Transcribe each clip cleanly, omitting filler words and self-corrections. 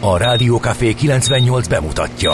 A Rádió Café 98 bemutatja.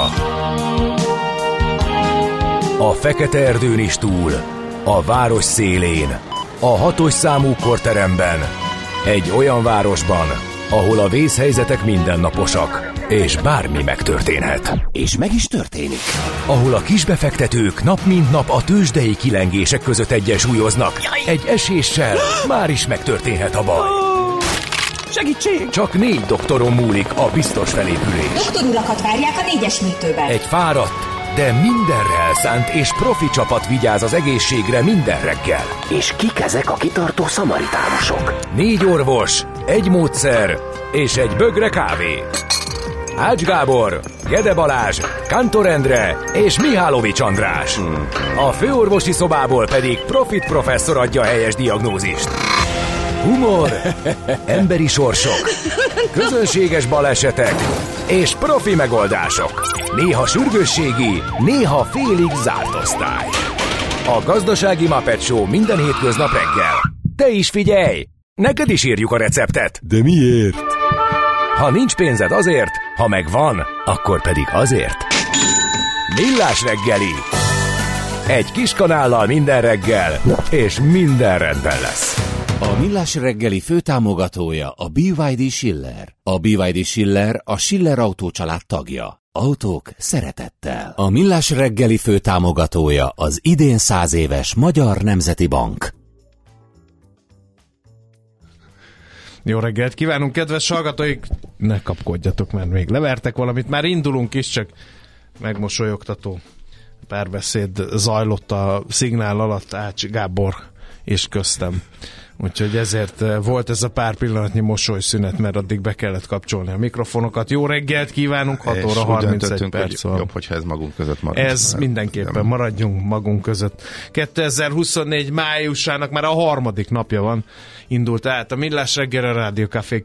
A fekete erdőn is túl, a város szélén, a 6-os számú korteremben, egy olyan városban, ahol a vészhelyzetek mindennaposak, és bármi megtörténhet. És meg is történik. Ahol a kisbefektetők nap mint nap a tőzsdei kilengések között egyensúlyoznak. Egy eséssel már is megtörténhet a baj. Segítség! Csak 4 doktoron múlik a biztos felépülés. Doktorulakat várják a 4-es műtőben. Egy fáradt, de mindenre elszánt és profi csapat vigyáz az egészségre minden reggel. És kik ezek a kitartó szamaritánusok? 4 orvos, egy módszer és egy bögre kávé. Ács Gábor, Gede Balázs, Kantor Endre és Mihálovics András. A főorvosi szobából pedig Profit professzor adja a helyes diagnózist. Humor, emberi sorsok, közönséges balesetek és profi megoldások. Néha sürgősségi, néha félig zárt osztály. A Gazdasági Muppet Show minden hétköznap reggel. Te is figyelj! Neked is írjuk a receptet. De miért? Ha nincs pénzed azért, ha megvan, akkor pedig azért. Millás reggeli. Egy kis kanállal minden reggel, és minden rendben lesz. A Millás reggeli főtámogatója a BYD Schiller. A BYD Schiller a Schiller Autó család tagja. Autók szeretettel. A Millás reggeli főtámogatója az idén 100 éves Magyar Nemzeti Bank. Jó reggelt kívánunk, kedves hallgatóik! Ne kapkodjatok, mert még levertek valamit. Már indulunk is, csak megmosolyogtató párbeszéd zajlott a szignál alatt Ács Gábor és köztem. Úgyhogy ezért volt ez a pár pillanatnyi mosolyszünet, mert addig be kellett kapcsolni a mikrofonokat. Jó reggelt kívánunk, 6 óra 31 perc van. Jobb, hogyha ez magunk között marad. Ez mindenképpen, maradjunk magunk között. 2024 májusának már a 3. napja van. Indult át a Millás reggel, a Rádió Café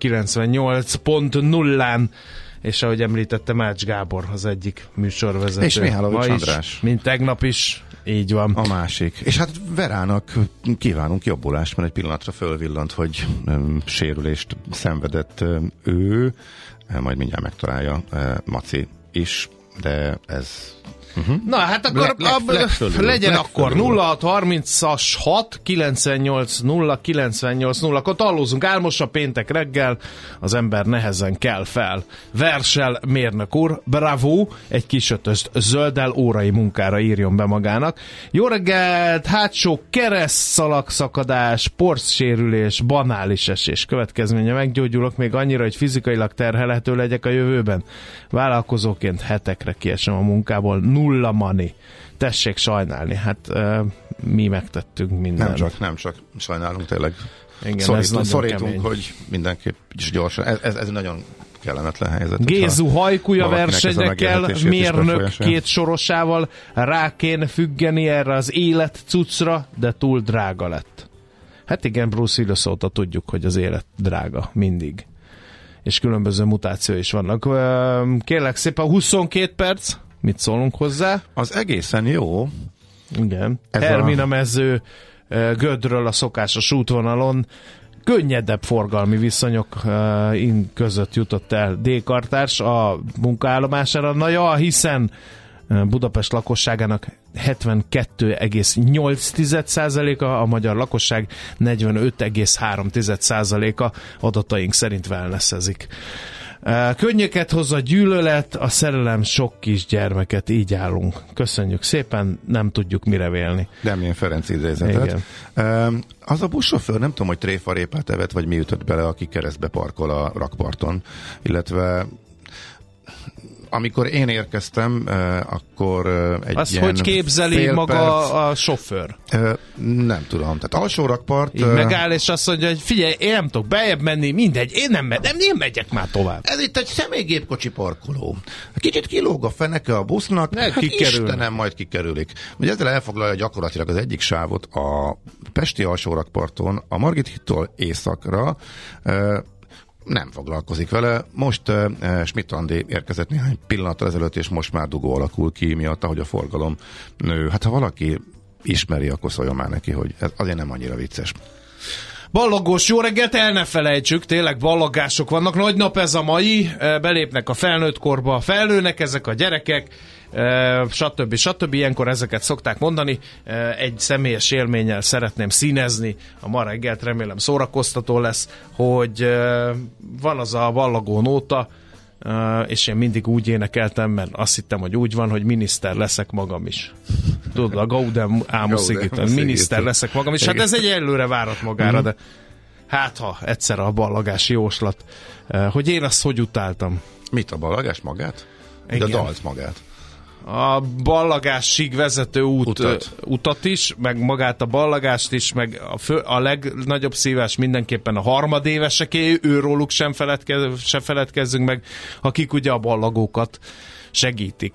98.0-án, és ahogy említettem, Ács Gábor az egyik műsorvezető. És Mihálovics András. Is, mint tegnap is, így van. A másik. És hát Verának kívánunk jobbulást, mert egy pillanatra fölvillant, hogy sérülést szenvedett ő, majd mindjárt megtalálja Maci is, de ez... Na, hát akkor legyen akkor 0630-as 6 98 0 98 0, akkor tallózunk álmosa péntek reggel, az ember nehezen kell fel. Versel mérnök úr, bravo, egy kisötöst zölddel órai munkára írjon be magának. Jó reggelt, hátsó keresztszalagszakadás, porcsérülés, banális esés következménye, meggyógyulok még annyira, hogy fizikailag terhelhető legyek a jövőben. Vállalkozóként hetekre kiesem a munkából, 0 money. Tessék sajnálni. Hát mi megtettünk mindent. Nem csak sajnálunk tényleg. Igen, szorítunk, hogy mindenképp is gyorsan. Ez nagyon kellemetlen helyzet. Gézu hajkúja versenyekkel, mérnök 2 sorosával rá kéne függeni erre az élet cuccra, de túl drága lett. Hát igen, Bruce Willis óta tudjuk, hogy az élet drága mindig. És különböző mutációi is vannak. Kérlek szépen, 22 perc. Mit szólunk hozzá? Az egészen jó. Igen. Hermina mező Gödről a szokásos útvonalon könnyedebb forgalmi viszonyok között jutott el D-kartárs a munkaállomására. Na ja, hiszen Budapest lakosságának 72,8%-a, a magyar lakosság 45,3%-a adataink szerint wellnessezik. Könnyeket hoz a gyűlölet, a szerelem sok kisgyermeket, így állunk. Köszönjük szépen, nem tudjuk mire vélni. Demjén Ferenc idézetet. Az a buszsofőr, nem tudom, hogy tréfarépát evett, vagy mi ütött bele, aki keresztbe parkol a rakparton, illetve amikor én érkeztem, akkor egy azt ilyen hogy képzeli maga a sofőr? Nem tudom. Tehát alsó rakpart... Így megáll, és azt mondja, hogy figyelj, én nem tudok bejebb menni, mindegy, én megyek már tovább. Ez itt egy személygépkocsi parkoló. Kicsit kilóg a feneke a busznak, Istenem, majd kikerülik. Ugye ezzel elfoglalja gyakorlatilag az egyik sávot a pesti alsó rakparton, a Margit hídtól északra, nem foglalkozik vele. Most Schmidt Andi érkezett néhány pillanattal ezelőtt, és most már dugó alakul ki miatt, ahogy a forgalom nő. Hát ha valaki ismeri, akkor szóljon már neki, hogy ez azért nem annyira vicces. Ballagós jó reggelt, el ne felejtsük, tényleg ballagások vannak, nagy nap ez a mai, belépnek a felnőtt korba, felnőnek ezek a gyerekek, stb. Ilyenkor ezeket szokták mondani. Egy személyes élménnyel szeretném színezni a ma reggelt, remélem szórakoztató lesz, hogy van az a ballagó nóta, és én mindig úgy énekeltem, mert azt hittem, hogy úgy van, hogy miniszter leszek magam is. Tudod, a Gaudeamus Igitur, miniszter leszek magam is. Hát ez egy előre várat magára, de hát ha egyszer a ballagási jóslat, hogy én azt hogy utáltam. Mit, a ballagás magát? De a dalt magát? A ballagásig vezető utat is, meg magát a ballagást is, meg a legnagyobb szívás mindenképpen a harmadéveseké, őróluk sem feledkezzünk meg, akik ugye a ballagókat segítik.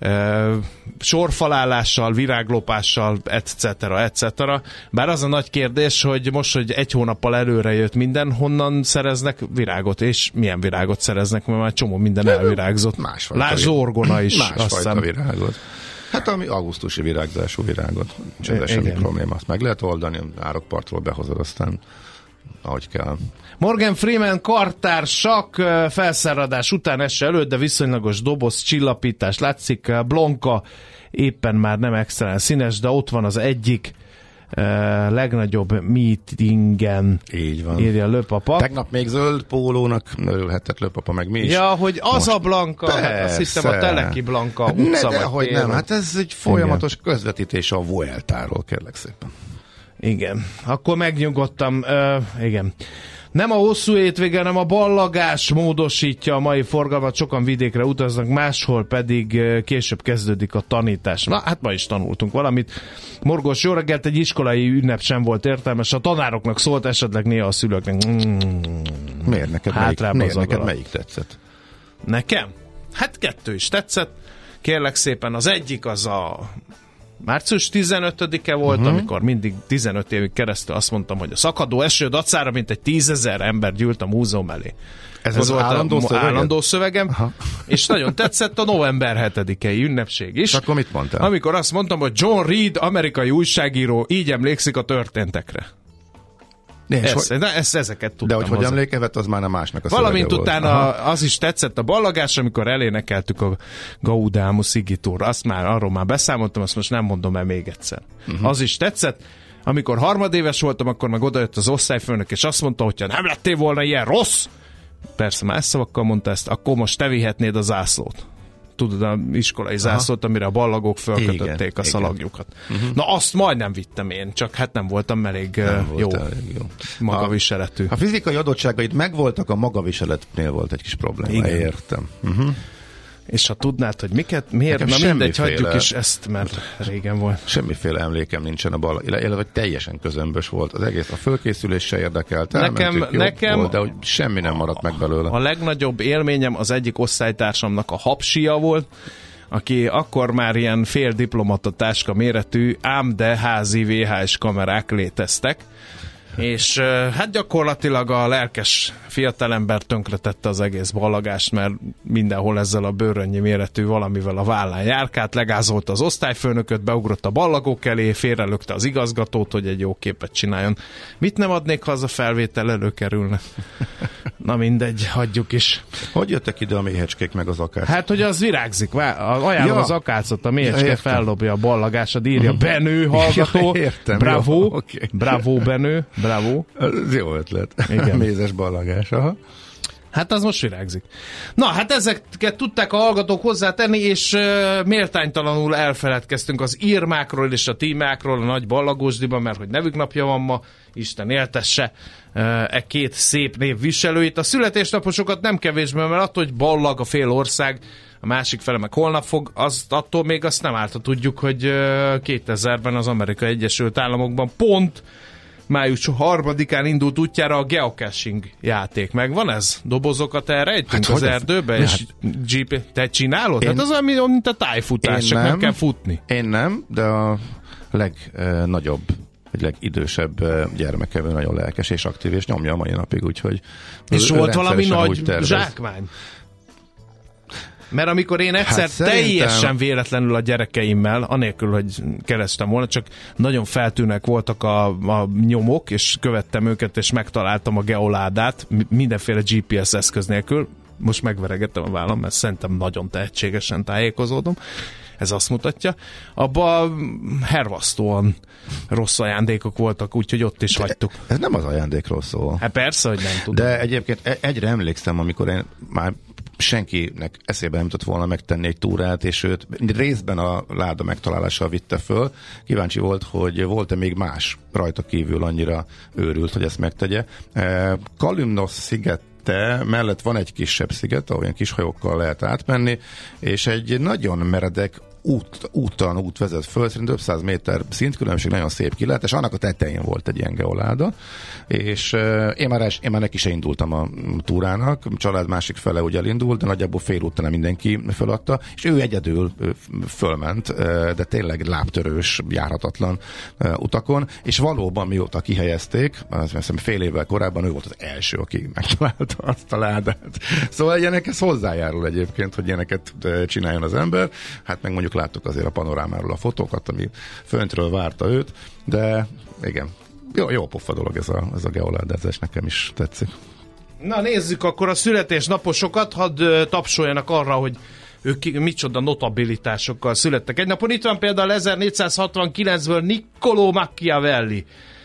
Sorfalálással, viráglopással, etc. Bár az a nagy kérdés, hogy most, hogy egy hónappal előre jött minden, honnan szereznek virágot, és milyen virágot szereznek, mert már csomó minden elvirágzott. Lásd orgona is. Másfajta virágot. Hát ami augusztusi virágzású virágot. Nincs ez semmi probléma. Azt meg lehet oldani, árokpartról behozod, aztán ahogy kell. Morgan Freeman kartársak felszáradás után esse előtt, de viszonylagos doboz csillapítás látszik. Blanka éppen már nem extra színes, de ott van az egyik legnagyobb meetingen. Így van. Írja Lőpapa. Tegnap még zöld pólónak örülhetett Lőpapa, meg mi is. Ja, hogy az most a Blanka, hát azt hittem a Teleki Blanka utca. Dehogy nem, hát ez egy folyamatos közvetítés a Vueltáról, kérlek szépen. Igen, akkor megnyugodtam, igen. Nem a hosszú hétvége, hanem a ballagás módosítja a mai forgalmat, sokan vidékre utaznak, máshol pedig később kezdődik a tanítás. Na, hát ma is tanultunk valamit. Morgós jó reggelt, egy iskolai ünnep sem volt értelmes, a tanároknak szólt, esetleg néha a szülőknek. Miért neked melyik tetszett? Nekem? Hát kettő is tetszett. Kérlek szépen, az egyik az a március 15-e volt, amikor mindig 15 évig keresztül azt mondtam, hogy a szakadó eső dacára mintegy 10 000 ember gyűlt a múzeum elé. Ez volt állandó szövegem, aha. És nagyon tetszett a november 7-i ünnepség is. Akkor mit mondtál? Amikor azt mondtam, hogy John Reed, amerikai újságíró, így emlékszik a történtekre. Ezeket tudtam. De hogy emlékevet, az már nem másnak a valamint utána az is tetszett a ballagás, amikor elénekeltük a Gaudeamus Igitur. Arról már beszámoltam, azt most nem mondom el még egyszer. Az is tetszett. Amikor harmadéves voltam, akkor meg odajött az osztályfőnök, és azt mondta, hogyha nem lettél volna ilyen rossz, persze más szavakkal mondta ezt, akkor most te vihetnéd a zászlót. Tudod, a iskolai zászlót, amire a ballagók fölkötötték a szalagjukat. Na azt majdnem vittem én, csak hát nem voltam elég jó magaviseletű. A fizikai adottságaid megvoltak, a magaviseletnél volt egy kis probléma. Igen. Értem. És ha tudnád, hogy miért, na mindegy, hagyjuk is ezt, mert régen volt. Semmiféle emlékem nincsen a illetve teljesen közömbös volt az egész. A fölkészülés se érdekelt. Nekem volt, de hogy semmi nem maradt meg belőle. A legnagyobb élményem az egyik osztálytársamnak a hapsia volt, aki akkor már ilyen fél diplomata táska méretű, ám de házi VHS kamerák léteztek. És hát gyakorlatilag a lelkes fiatalember tönkretette az egész ballagást, mert mindenhol ezzel a bőrönnyi méretű valamivel a vállán járkált, legázolta az osztályfőnököt, beugrott a ballagók elé, félrelökte az igazgatót, hogy egy jó képet csináljon. Mit nem adnék, ha az a felvétel előkerülne? Na mindegy, hagyjuk is. Hogy jöttek ide a méhecskék meg az akác? Hát, hogy az virágzik. Ajánlom az akácot, a méhecske fellobja a ballagásad, írja Benő hallgató. Bravo, okay. Bravo Benő, bravo. Ez jó ötlet. Igen. Mézes ballagás, aha. Hát az most virágzik. Na, hát ezeket tudták a hallgatók hozzátenni, és méltánytalanul elfeledkeztünk az Irmákról és a Tímákról a nagy ballagósdiban, mert hogy nevük napja van ma, Isten éltesse két szép név viselőit. A születésnaposokat nem kevésbé, mert attól, hogy ballag a fél ország, a másik fele meg holnap fog, attól még azt nem állt, tudjuk, hogy 2000-ben az Amerikai Egyesült Államokban pont május 3-án indult útjára a geocaching játék. Megvan ez? Dobozokat elrejtünk az erdőbe? És te csinálod? Hát az olyan, mint a tájfutás, csak nem kell futni. Én nem, de a legnagyobb, vagy legidősebb gyermekem nagyon lelkes és aktív, és nyomja a mai napig, úgyhogy... És volt valami nagy zsákmány? Mert amikor én egyszer teljesen véletlenül a gyerekeimmel, anélkül, hogy kerestem volna, csak nagyon feltűnőek voltak a nyomok, és követtem őket, és megtaláltam a geoládát, mindenféle GPS eszköz nélkül. Most megveregettem a vállam, mert szerintem nagyon tehetségesen tájékozódom. Ez azt mutatja. Abban hervasztóan rossz ajándékok voltak, úgyhogy ott is hagytuk. Ez nem az ajándékról szól. Hát persze, hogy nem tudom. De egyébként egyre emlékszem, amikor én már senkinek eszébe nem tudott volna megtenni egy túrát, és őt részben a láda megtalálással vitte föl. Kíváncsi volt, hogy volt-e még más rajta kívül annyira őrült, hogy ezt megtegye. Kalymnos sziget mellett van egy kisebb sziget, ahol ilyen kis hajókkal lehet átmenni, és egy nagyon meredek út vezet föl, szerint 500 méter szintkülönbség, nagyon szép kilátás, annak a tetején volt egy ilyen geoláda, és én már neki se indultam a túrának, a család másik fele ugye elindult, de nagyjából fél után mindenki föladta, és ő egyedül fölment, de tényleg lábtörős, járhatatlan utakon, és valóban mióta kihelyezték, azt hiszem fél évvel korábban ő volt az első, aki megtalálta azt a ládát. Szóval ilyenekhez hozzájárul egyébként, hogy ilyeneket csináljon az ember, hát meg mondjuk láttuk azért a panorámáról a fotókat, ami föntről várta őt, de igen, jó pofa dolog ez a geoládázás, nekem is tetszik. Na nézzük akkor a születésnaposokat, hadd tapsoljanak arra, hogy ők micsoda notabilitásokkal születtek. Egy napon itt van például 1469-ből Niccolò Machiavelli,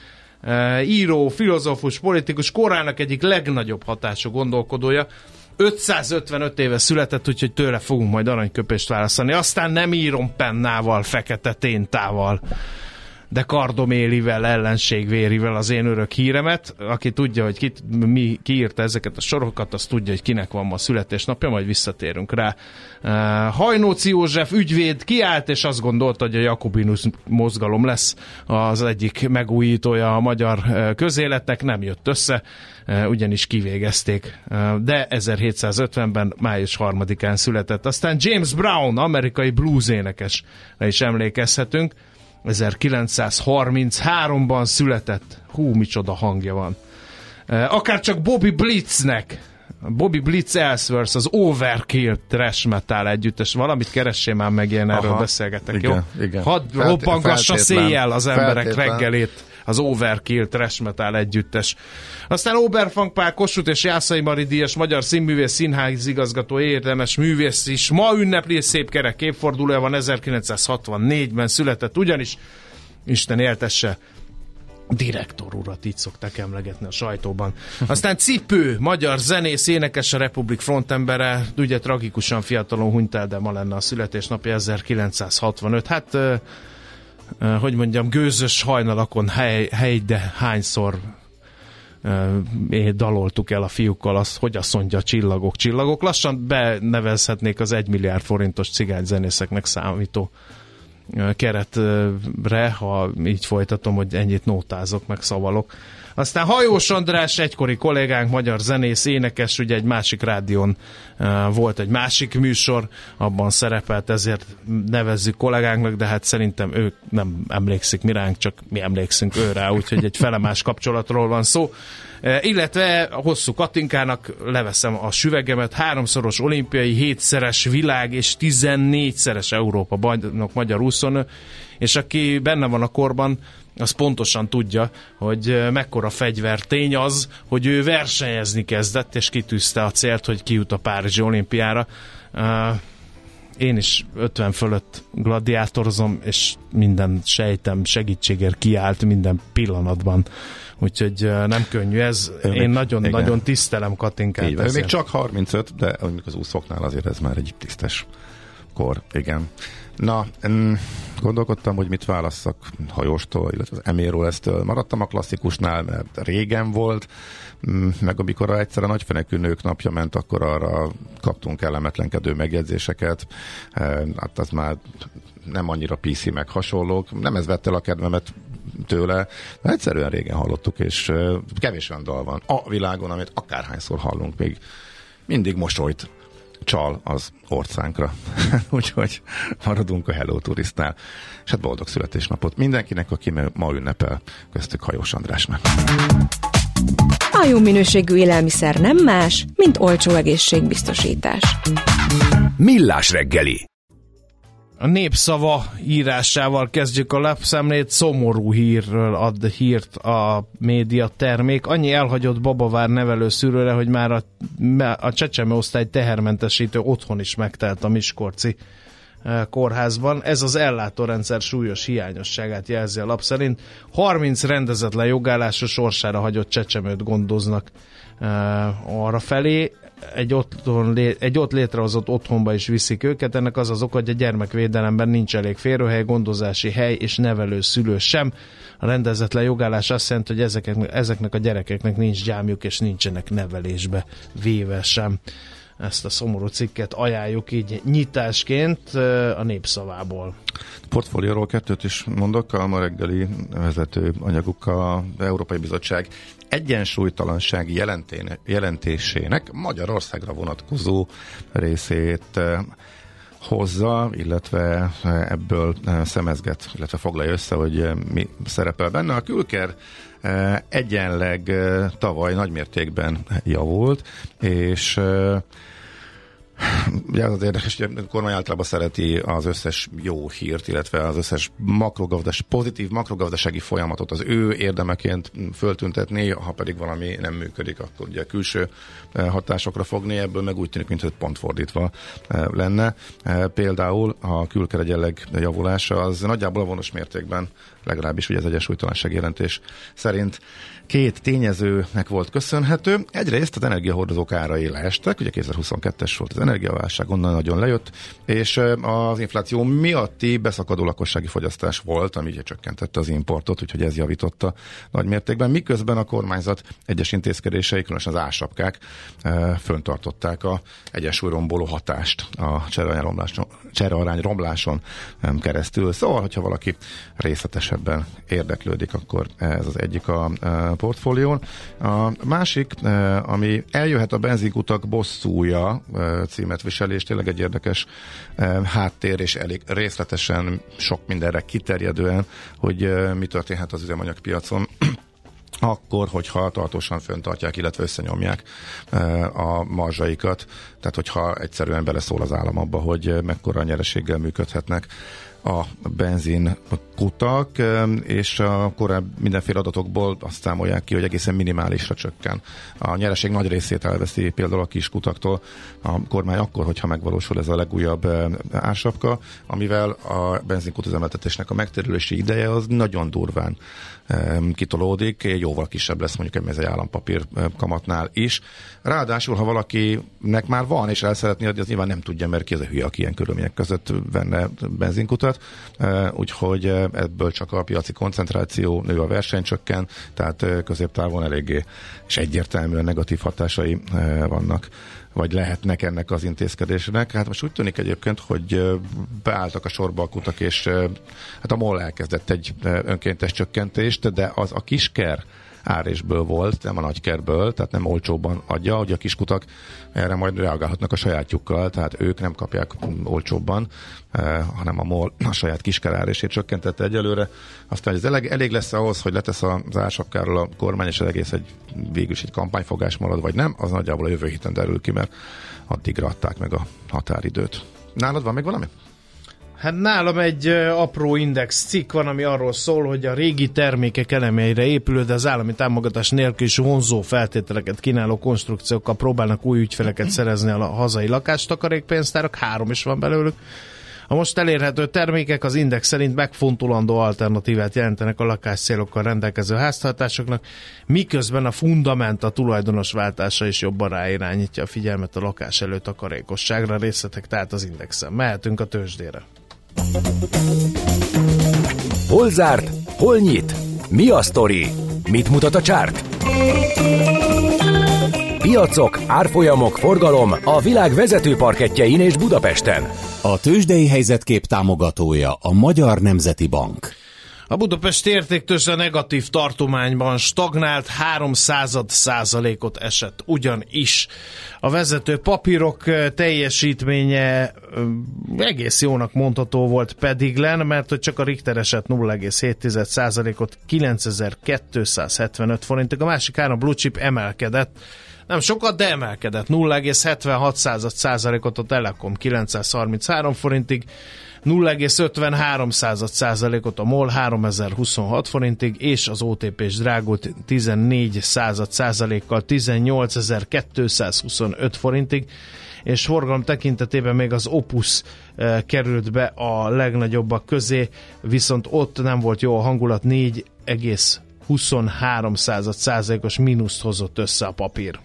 író, filozófus, politikus, korának egyik legnagyobb hatású gondolkodója. 555 éve született, úgyhogy tőle fogunk majd aranyköpést választani. Aztán nem írom pennával, fekete téntával, de kardomélivel, ellenségvérivel az én örök híremet. Aki tudja, hogy ki írta ezeket a sorokat, az tudja, hogy kinek van ma születésnapja, majd visszatérünk rá. Hajnóci József ügyvéd kiállt, és azt gondolta, hogy a Jakobinus mozgalom lesz az egyik megújítója a magyar közéletnek. Nem jött össze, ugyanis kivégezték. De 1750-ben május 3-án született. Aztán James Brown, amerikai bluesénekesre is emlékezhetünk. 1933-ban született. Hú, micsoda hangja van. Akár csak Bobby Blitz Ellsworth, az Overkill thrash metal együttes. Valamit keressél már meg, én erről beszélgetek, igen, jó? Igen. Hadd robbangassa széjjel az emberek reggelét az Overkill thrash metal együttes. Aztán Oberfang Pál Kossuth és Jászai Mari díjas magyar színművész, színházigazgató, érdemes művész is. Ma ünnepli, szép kerek évfordulója van, 1964-ben született, ugyanis Isten éltesse, direktor urat, így szokták emlegetni a sajtóban. Aztán Cipő, magyar zenész, énekes, a Republik frontembere, ugye tragikusan fiatalon hunyt el, de ma lenne a születésnapja, 1965. Hát, hogy mondjam, gőzös hajnalakon de hányszor daloltuk el a fiúkkal azt, hogy azt mondja, csillagok. Lassan benevezhetnék az 1 milliárd forintos cigányzenészeknek számító keretre, ha így folytatom, hogy ennyit nótázok, meg szavalok. Aztán Hajós András, egykori kollégánk, magyar zenész, énekes, ugye egy másik rádión volt egy másik műsor, abban szerepelt, ezért nevezzük kollégánknak, de hát szerintem ő nem emlékszik mi ránk, csak mi emlékszünk ő rá, úgyhogy egy felemás kapcsolatról van szó. Illetve a Hosszú Katinkának leveszem a süvegemet, 3-szoros olimpiai, 7-szeres világ és 14-szeres Európa bajnok magyar úszónő, és aki benne van a korban, az pontosan tudja, hogy mekkora fegyvertény az, hogy ő versenyezni kezdett, és kitűzte a célt, hogy kijut a Párizsi olimpiára. Én is 50 fölött gladiátorozom, és minden sejtem segítségért kiállt minden pillanatban. Úgyhogy nem könnyű ez. Én nagyon tisztelem Katinkát. Ő még csak 35, de az úszóknál azért ez már egy tisztes kor. Igen. Na, gondolkodtam, hogy mit válasszak Hajóstól, illetve az Eméről eztől. Maradtam a klasszikusnál, mert régen volt, meg amikor egyszer a nagyfenekű nők napja ment, akkor arra kaptunk kellemetlenkedő megjegyzéseket. Hát az már nem annyira PC meg hasonlók. Nem ez vette el a kedvemet tőle, de egyszerűen régen hallottuk, és kevés olyan dal van a világon, amit akárhányszor hallunk, még mindig mosolyt csal az orcánkra. Úgyhogy maradunk a Hello Turistnál. És hát boldog születésnapot mindenkinek, aki ma ünnepel, köztük Hajós Andrásnak. A jó minőségű élelmiszer nem más, mint olcsó egészségbiztosítás. Millás reggeli. A Népszava írásával kezdjük a lapszemlét. Szomorú hírről ad hírt a média termék. Annyi elhagyott baba vár nevelőszülőre, hogy már a csecsemőosztály tehermentesítő otthon is megtelt a miskolci kórházban. Ez az ellátórendszer súlyos hiányosságát jelzi a lap szerint. 30 rendezetlen jogállásos sorsára hagyott csecsemőt gondoznak arra felé. Egy ott létrehozott otthonba is viszik őket. Ennek az az oka, hogy a gyermekvédelemben nincs elég férőhely, gondozási hely és nevelőszülő sem. A rendezetlen jogállás azt jelenti, hogy ezeknek a gyerekeknek nincs gyámjuk és nincsenek nevelésbe véve sem. Ezt a szomorú cikket ajánljuk így nyitásként a Népszavából. Portfólióról kettőt is mondok, a ma reggeli vezető anyaguk az Európai Bizottság egyensúlytalanság jelentésének Magyarországra vonatkozó részét hozza, illetve ebből szemezget, illetve foglalja össze, hogy mi szerepel benne. A külker egyenleg tavaly nagymértékben javult, és ugye az érdekes, hogy a kormány általában szereti az összes jó hírt, illetve az összes pozitív makrogazdasági folyamatot az ő érdemeként föltüntetni, ha pedig valami nem működik, akkor ugye külső hatásokra fogni, ebből meg úgy tűnik, mintha pont fordítva lenne. Például a külker egyenleg javulása az nagyjából a vonos mértékben, legalábbis ugye az egyensúlytalanság jelentés szerint két tényezőnek volt köszönhető. Egyrészt az energiahordozók árai leestek, ugye 2022-es volt az energiaválság, onnan nagyon lejött, és az infláció miatti beszakadó lakossági fogyasztás volt, ami ugye csökkentette az importot, úgyhogy ez javította nagy mértékben. Miközben a kormányzat egyes intézkedései, különösen az ársapkák föntartották a egyensúlyromboló hatást a cserearány romláson keresztül. Szóval, hogyha valaki részletesebben érdeklődik, akkor ez az egyik a portfólión. A másik, ami eljöhet a benzinkutak bosszúja címet viseli, és tényleg egy érdekes háttér, és elég részletesen, sok mindenre kiterjedően, hogy mi történhet az üzemanyagpiacon akkor, hogyha tartósan fenntartják, illetve összenyomják a marzsaikat. Tehát, hogyha egyszerűen beleszól az állam abba, hogy mekkora nyereséggel működhetnek a benzinkutak, és a korábbi mindenféle adatokból azt számolják ki, hogy egészen minimálisra csökken. A nyereség nagy részét elveszi például a kiskutaktól a kormány akkor, hogyha megvalósul ez a legújabb ársapka, amivel a benzinkút üzemeltetésnek a megtérülési ideje az nagyon durván kitolódik, jóval kisebb lesz mondjuk egy állampapír kamatnál is. Ráadásul, ha valakinek már van, és el szeretné adni, az nyilván nem tudja, mert ki az a hülye, aki ilyen körülmények között venne benzinkutat, úgyhogy ebből csak a piaci koncentráció nő, a verseny csökken, tehát középtávon eléggé és egyértelműen negatív hatásai vannak, vagy lehetnek ennek az intézkedésnek. Hát most úgy tűnik egyébként, hogy beálltak a sorba a kutak, és hát a MOL elkezdett egy önkéntes csökkentést, de az a kisker árésből volt, nem a nagykerből, tehát nem olcsóban adja, hogy a kiskutak erre majd reagálhatnak a sajátjukkal, tehát ők nem kapják olcsóbban, hanem a MOL a saját kisker árését csökkentette egyelőre. Aztán, hogy ez elég lesz ahhoz, hogy letesz az ársapkáról a kormány, és az egész végül is egy kampányfogás marad, vagy nem, az nagyjából a jövő héten derül ki, mert addigra adták meg a határidőt. Nálad van még valami? Hát nálam egy apró index cikk van, ami arról szól, hogy a régi termékek elemeire épülő, de az állami támogatás nélkül is vonzó feltételeket kínáló konstrukciókkal próbálnak új ügyfeleket szerezni a hazai lakástakarékpénztárak, 3 is van belőlük. A most elérhető termékek az index szerint megfontolandó alternatívát jelentenek a lakáscélokkal rendelkező háztartásoknak, miközben a Fundament a tulajdonos váltása is jobban ráirányítja a figyelmet a lakás előtakarékosságra. Részletek tehát az indexen. Mehetünk a tőzsdére. Hol zárt? Hol nyit? Mi a sztori? Mit mutat a csárt? Piacok, árfolyamok, forgalom a világ vezető parkettjein és Budapesten. A tőzsdei helyzetkép támogatója a Magyar Nemzeti Bank. A budapesti értéktőzsde negatív tartományban stagnált, 0,03%-ot esett ugyanis. A vezető papírok teljesítménye egész jónak mondható volt Pediglen, mert hogy csak a Richter esett 0,7%-ot, 9275 forintig. A másik három blue chip emelkedett. Nem sokat, de emelkedett. 0,76%-ot a Telekom 933 forintig, 0,53%-ot a MOL 3026 forintig, és az OTP-s drágult 14%-kal 18.225 forintig, és forgalom tekintetében még az Opus került be a legnagyobbak közé, viszont ott nem volt jó a hangulat, 4,23%-os mínuszt hozott össze a papír.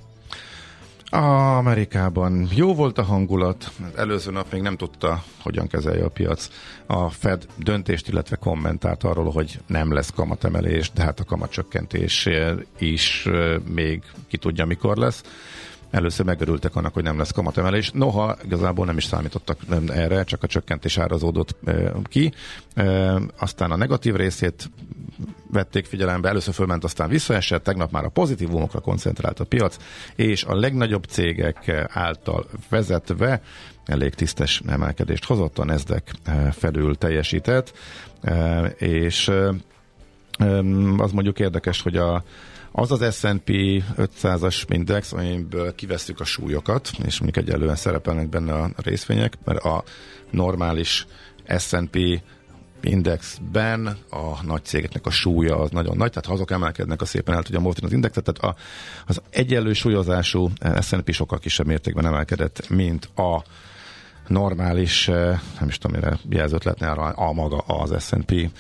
Amerikában jó volt a hangulat, előző nap még nem tudta, hogyan kezelje a piac a Fed döntést, illetve kommentált arról, hogy nem lesz kamatemelés, de hát a kamatcsökkentés is még ki tudja, mikor lesz. Először megörültek annak, hogy nem lesz kamatemelés. Noha igazából nem is számítottak erre, csak a csökkentés árazódott ki. Aztán a negatív részét vették figyelembe, először fölment, aztán visszaesett, tegnap már a pozitívumokra koncentrált a piac, és a legnagyobb cégek által vezetve elég tisztes emelkedést hozott, a Nasdaq felül teljesített, és az mondjuk érdekes, hogy az az S&P 500-as index, amiből kivesszük a súlyokat, és mondjuk egyelően szerepelnek benne a részvények, mert a normális S&P indexben a nagy cégeknek a súlya az nagyon nagy, tehát ha azok emelkednek, az szépen el tudja mozdítani az indexet, tehát az egyenlő súlyozású S&P sokkal kisebb mértékben emelkedett, mint a normális, nem is tudom, mire jelzőt lehetne arra, a maga az S&P,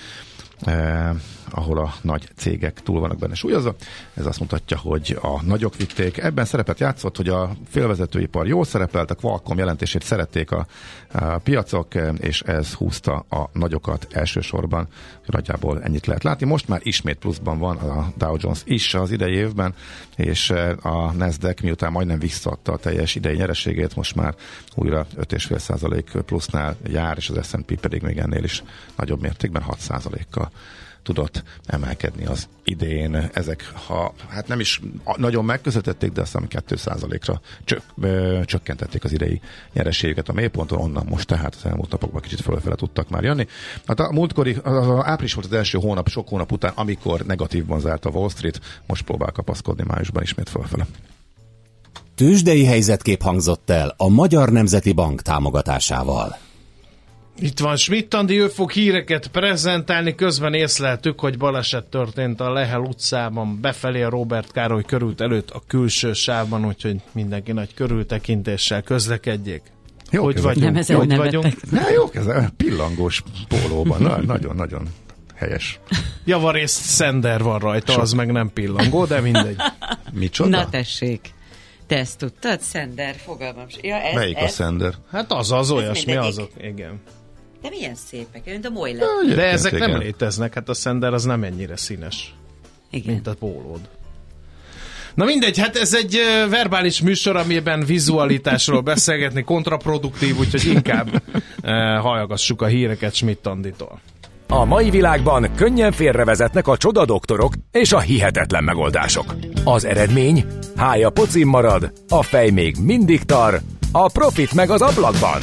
ahol a nagy cégek túl vannak benne súlyozva. Ez azt mutatja, hogy a nagyok vitték. Ebben szerepet játszott, hogy a félvezetőipar jól szerepelt, a Qualcomm jelentését szerették a piacok, és ez húzta a nagyokat elsősorban. Nagyjából ennyit lehet látni. Most már ismét pluszban van a Dow Jones is az idei évben, és a Nasdaq miután majdnem visszaadta a teljes idei nyereségét, most már újra 5,5% plusznál jár, és az S&P pedig még ennél is nagyobb mértékben 6%-kal tudott emelkedni az idén. Ezek, hát nem is nagyon megközelítették, de aztán 2%-ra csökkentették az idei nyereségüket a mélyponton, onnan most tehát az elmúlt napokban kicsit fölfele tudtak már jönni. Hát a múltkori, az április volt az első hónap, sok hónap után, amikor negatívban zárt a Wall Street, most próbál kapaszkodni májusban ismét fölfele. Tőzsdei helyzetkép hangzott el a Magyar Nemzeti Bank támogatásával. Itt van Schmidt-Andi, ő fog híreket prezentálni, közben észleltük, hogy baleset történt a Lehel utcában, befelé a Róbert Károly körút előtt a külső sávban, úgyhogy mindenki nagy körültekintéssel közlekedjék. Jó, hogy vagyunk? Nem, hogy vagyunk? Jó, ez pillangós pólóban, nagyon-nagyon helyes. Javarészt szender van rajta, az meg nem pillangó, de mindegy. Micsoda? Na tessék. Te ezt tudtad? Szender, fogalmam. Ja, melyik a szender? Hát az olyasmi, azok, igen. De milyen szépek, mint a molylet. De ezek igen. Nem léteznek, hát a szender az nem ennyire színes, igen. Mint a pólód. Na mindegy, hát ez egy verbális műsor, amiben vizualitásról beszélgetni kontraproduktív, úgyhogy inkább hallgassuk a híreket Schmidt-Anditól. A mai világban könnyen félrevezetnek a csodadoktorok és a hihetetlen megoldások. Az eredmény? Hája pocim marad, a fej még mindig tar, a profit meg az ablakban.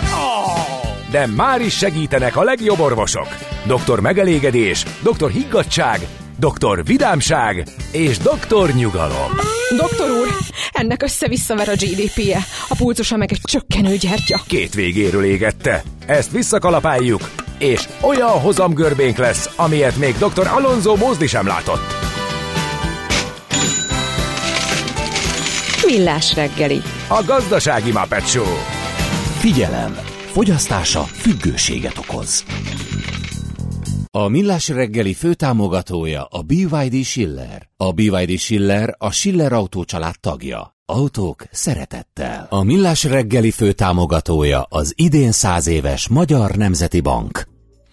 De már is segítenek a legjobb orvosok. Doktor megelégedés, doktor higgadtság, doktor vidámság és doktor nyugalom. Doktor úr, ennek össze-visszaver a GDP-je, a pulzusa meg egy csökkenő gyertya. Két végéről égette. Ezt visszakalapáljuk, és olyan hozamgörbénk lesz, amilyet még dr. Alonso Mózdi sem látott. Millás reggeli. A gazdasági Muppet Show. Figyelem! Fogyasztása függőséget okoz. A Millás reggeli főtámogatója a BYD Schiller. A BYD Schiller a Schiller Autó család tagja. Autók szeretettel. A Millás reggeli főtámogatója az idén 100 éves Magyar Nemzeti Bank.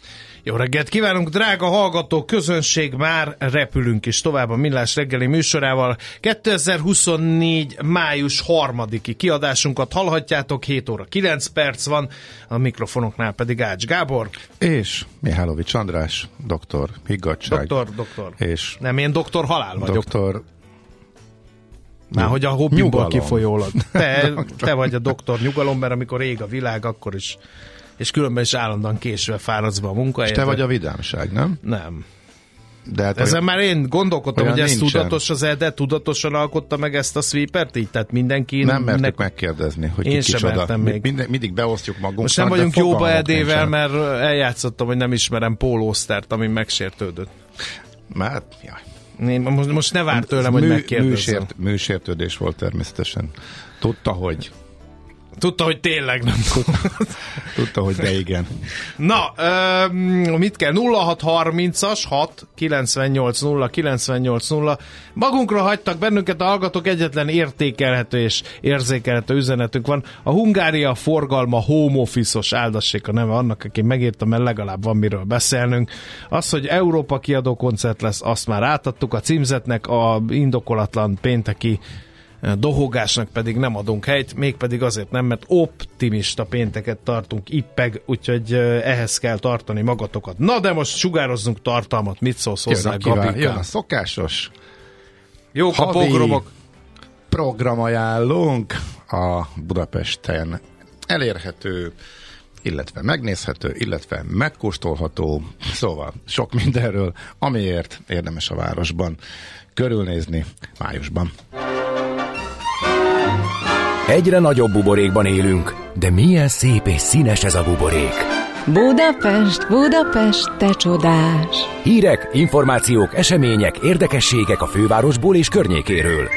Jó reggelt kívánunk, drága hallgató közönség, már repülünk is tovább a Millás reggeli műsorával. 2024. május 3-i kiadásunkat hallhatjátok, 7 óra 9 perc van, a mikrofonoknál pedig Ács Gábor. És Mihálovics András, doktor higgadtság. Doktor. És nem, én doktor halál vagyok. Doktor... Már hogy a hobbimból kifolyólag. Te vagy a doktor nyugalom, mert amikor ég a világ, akkor is, és különben is állandóan késve fáradsz be a munkahelyet. És te vagy a vidámság, nem? Nem. De hát ezen már én gondolkodtam, hogy ez nincsen. tudatos az de tudatosan alkotta meg ezt a sweepert így? Tehát mindenki... Nem mertük megkérdezni, hogy én kicsoda. Mindig beosztjuk magunknak. Most nem vagyunk jóba Edével, mert eljátszottam, hogy nem ismerem Paul Auster-t, ami megsértődött. Már, jaj. Most ne vár tőlem, hogy megkérdezzem. Műsértődés volt természetesen. Tudta, hogy tényleg nem. Tudta, hogy de igen. Na, mit kell? 0630-as 6 98 0 98 0. Magunkra hagytak bennünket a hallgatók, egyetlen értékelhető és érzékelhető üzenetünk van. A Hungária forgalma home office-os, áldassék a neve annak, aki megírta, mert legalább van miről beszélnünk. Az, hogy Európa kiadó koncert lesz, azt már átadtuk a címzetnek, a indokolatlan pénteki dohogásnak pedig nem adunk helyt, mégpedig azért nem, mert optimista pénteket tartunk ippeg, úgyhogy ehhez kell tartani magatokat. Na de most sugározzunk tartalmat, mit szólsz hozzá, Gabika? Jön a szokásos jók a pogromok. Programajánlónk a Budapesten elérhető, illetve megnézhető, illetve megkóstolható, szóval sok mindenről, amiért érdemes a városban körülnézni májusban. Egyre nagyobb buborékban élünk, de milyen szép és színes ez a buborék. Budapest, Budapest, te csodás! Hírek, információk, események, érdekességek a fővárosból és környékéről.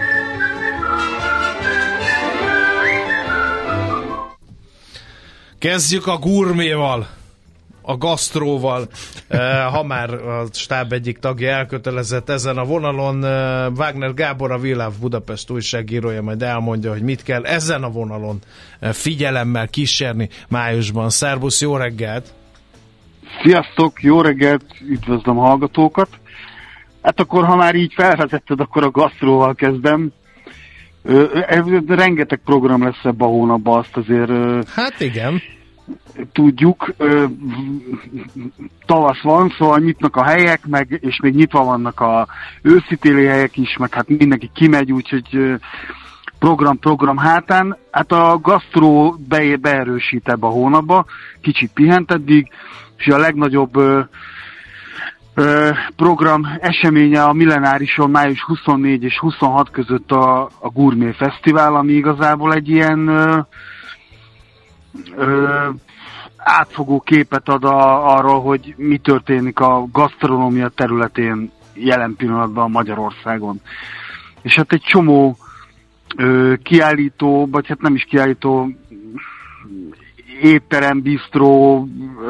Kezdjük a gurméval, a gasztróval. Ha már a stáb egyik tagja elkötelezett ezen a vonalon, Wagner Gábor, a Viláv Budapest újságírója majd elmondja, hogy mit kell ezen a vonalon figyelemmel kísérni májusban. Szerbusz, jó reggelt! Sziasztok, jó reggelt, üdvözlöm a hallgatókat! Hát akkor, ha már így felvezetted, akkor a gasztróval kezdem. Rengeteg program lesz ebben a hónapban, azt azért... Hát igen. Tudjuk, tavasz van, szóval nyitnak a helyek, és még nyitva vannak a őszitéli helyek is, meg hát mindenki kimegy, úgyhogy program hátán. Hát a gasztró beerősít ebbe a hónapba, kicsit pihent eddig, és a legnagyobb program eseménye a Millenárison május 24 és 26 között a Gourmet Fesztivál, ami igazából egy ilyen átfogó képet ad arról, hogy mi történik a gasztronómia területén jelen pillanatban Magyarországon. És hát egy csomó kiállító, vagy hát nem is kiállító, étterem, bisztró,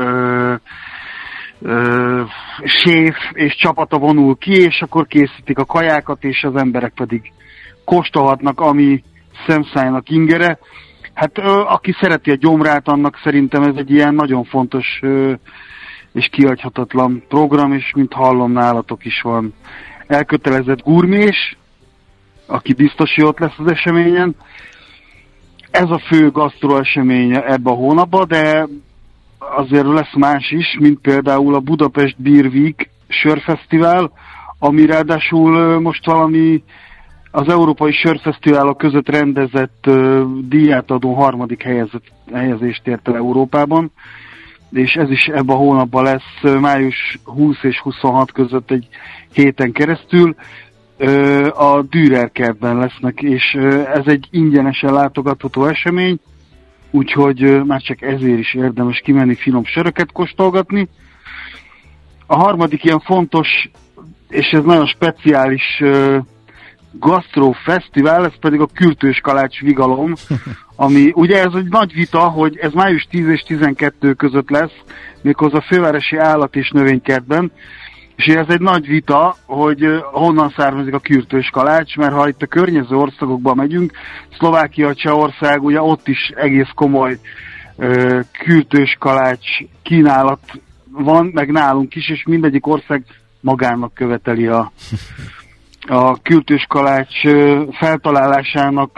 séf és csapata vonul ki, és akkor készítik a kajákat, és az emberek pedig kóstolhatnak, ami szemszájnak ingere. Hát aki szereti a gyomrát, annak szerintem ez egy ilyen nagyon fontos és kihagyhatatlan program, és mint hallom, nálatok is van elkötelezett gurmés, aki biztos, hogy ott lesz az eseményen. Ez a fő gasztró eseménye ebbe a hónapban, de azért lesz más is, mint például a Budapest Beer Week sörfesztivál, ami ráadásul most valami az Európai Sörfesztiválok között rendezett díjátadó harmadik helyezést ért el Európában, és ez is ebben a hónapban lesz május 20 és 26 között egy héten keresztül. A Dürer kertben lesznek, és ez egy ingyenesen látogatható esemény, úgyhogy már csak ezért is érdemes kimenni finom söröket kóstolgatni. A harmadik ilyen fontos, és ez nagyon speciális gasztrofesztivál, ez pedig a Kürtős Kalács Vigalom, ami ugye ez egy nagy vita, hogy ez május 10 és 12 között lesz, méghozzá a fővárosi állat- és növénykertben, és ez egy nagy vita, hogy honnan származik a Kürtős Kalács, mert ha itt a környező országokba megyünk, Szlovákia, Csehország, ugye ott is egész komoly Kürtős Kalács kínálat van, meg nálunk is, és mindegyik ország magának követeli a kürtős kalács feltalálásának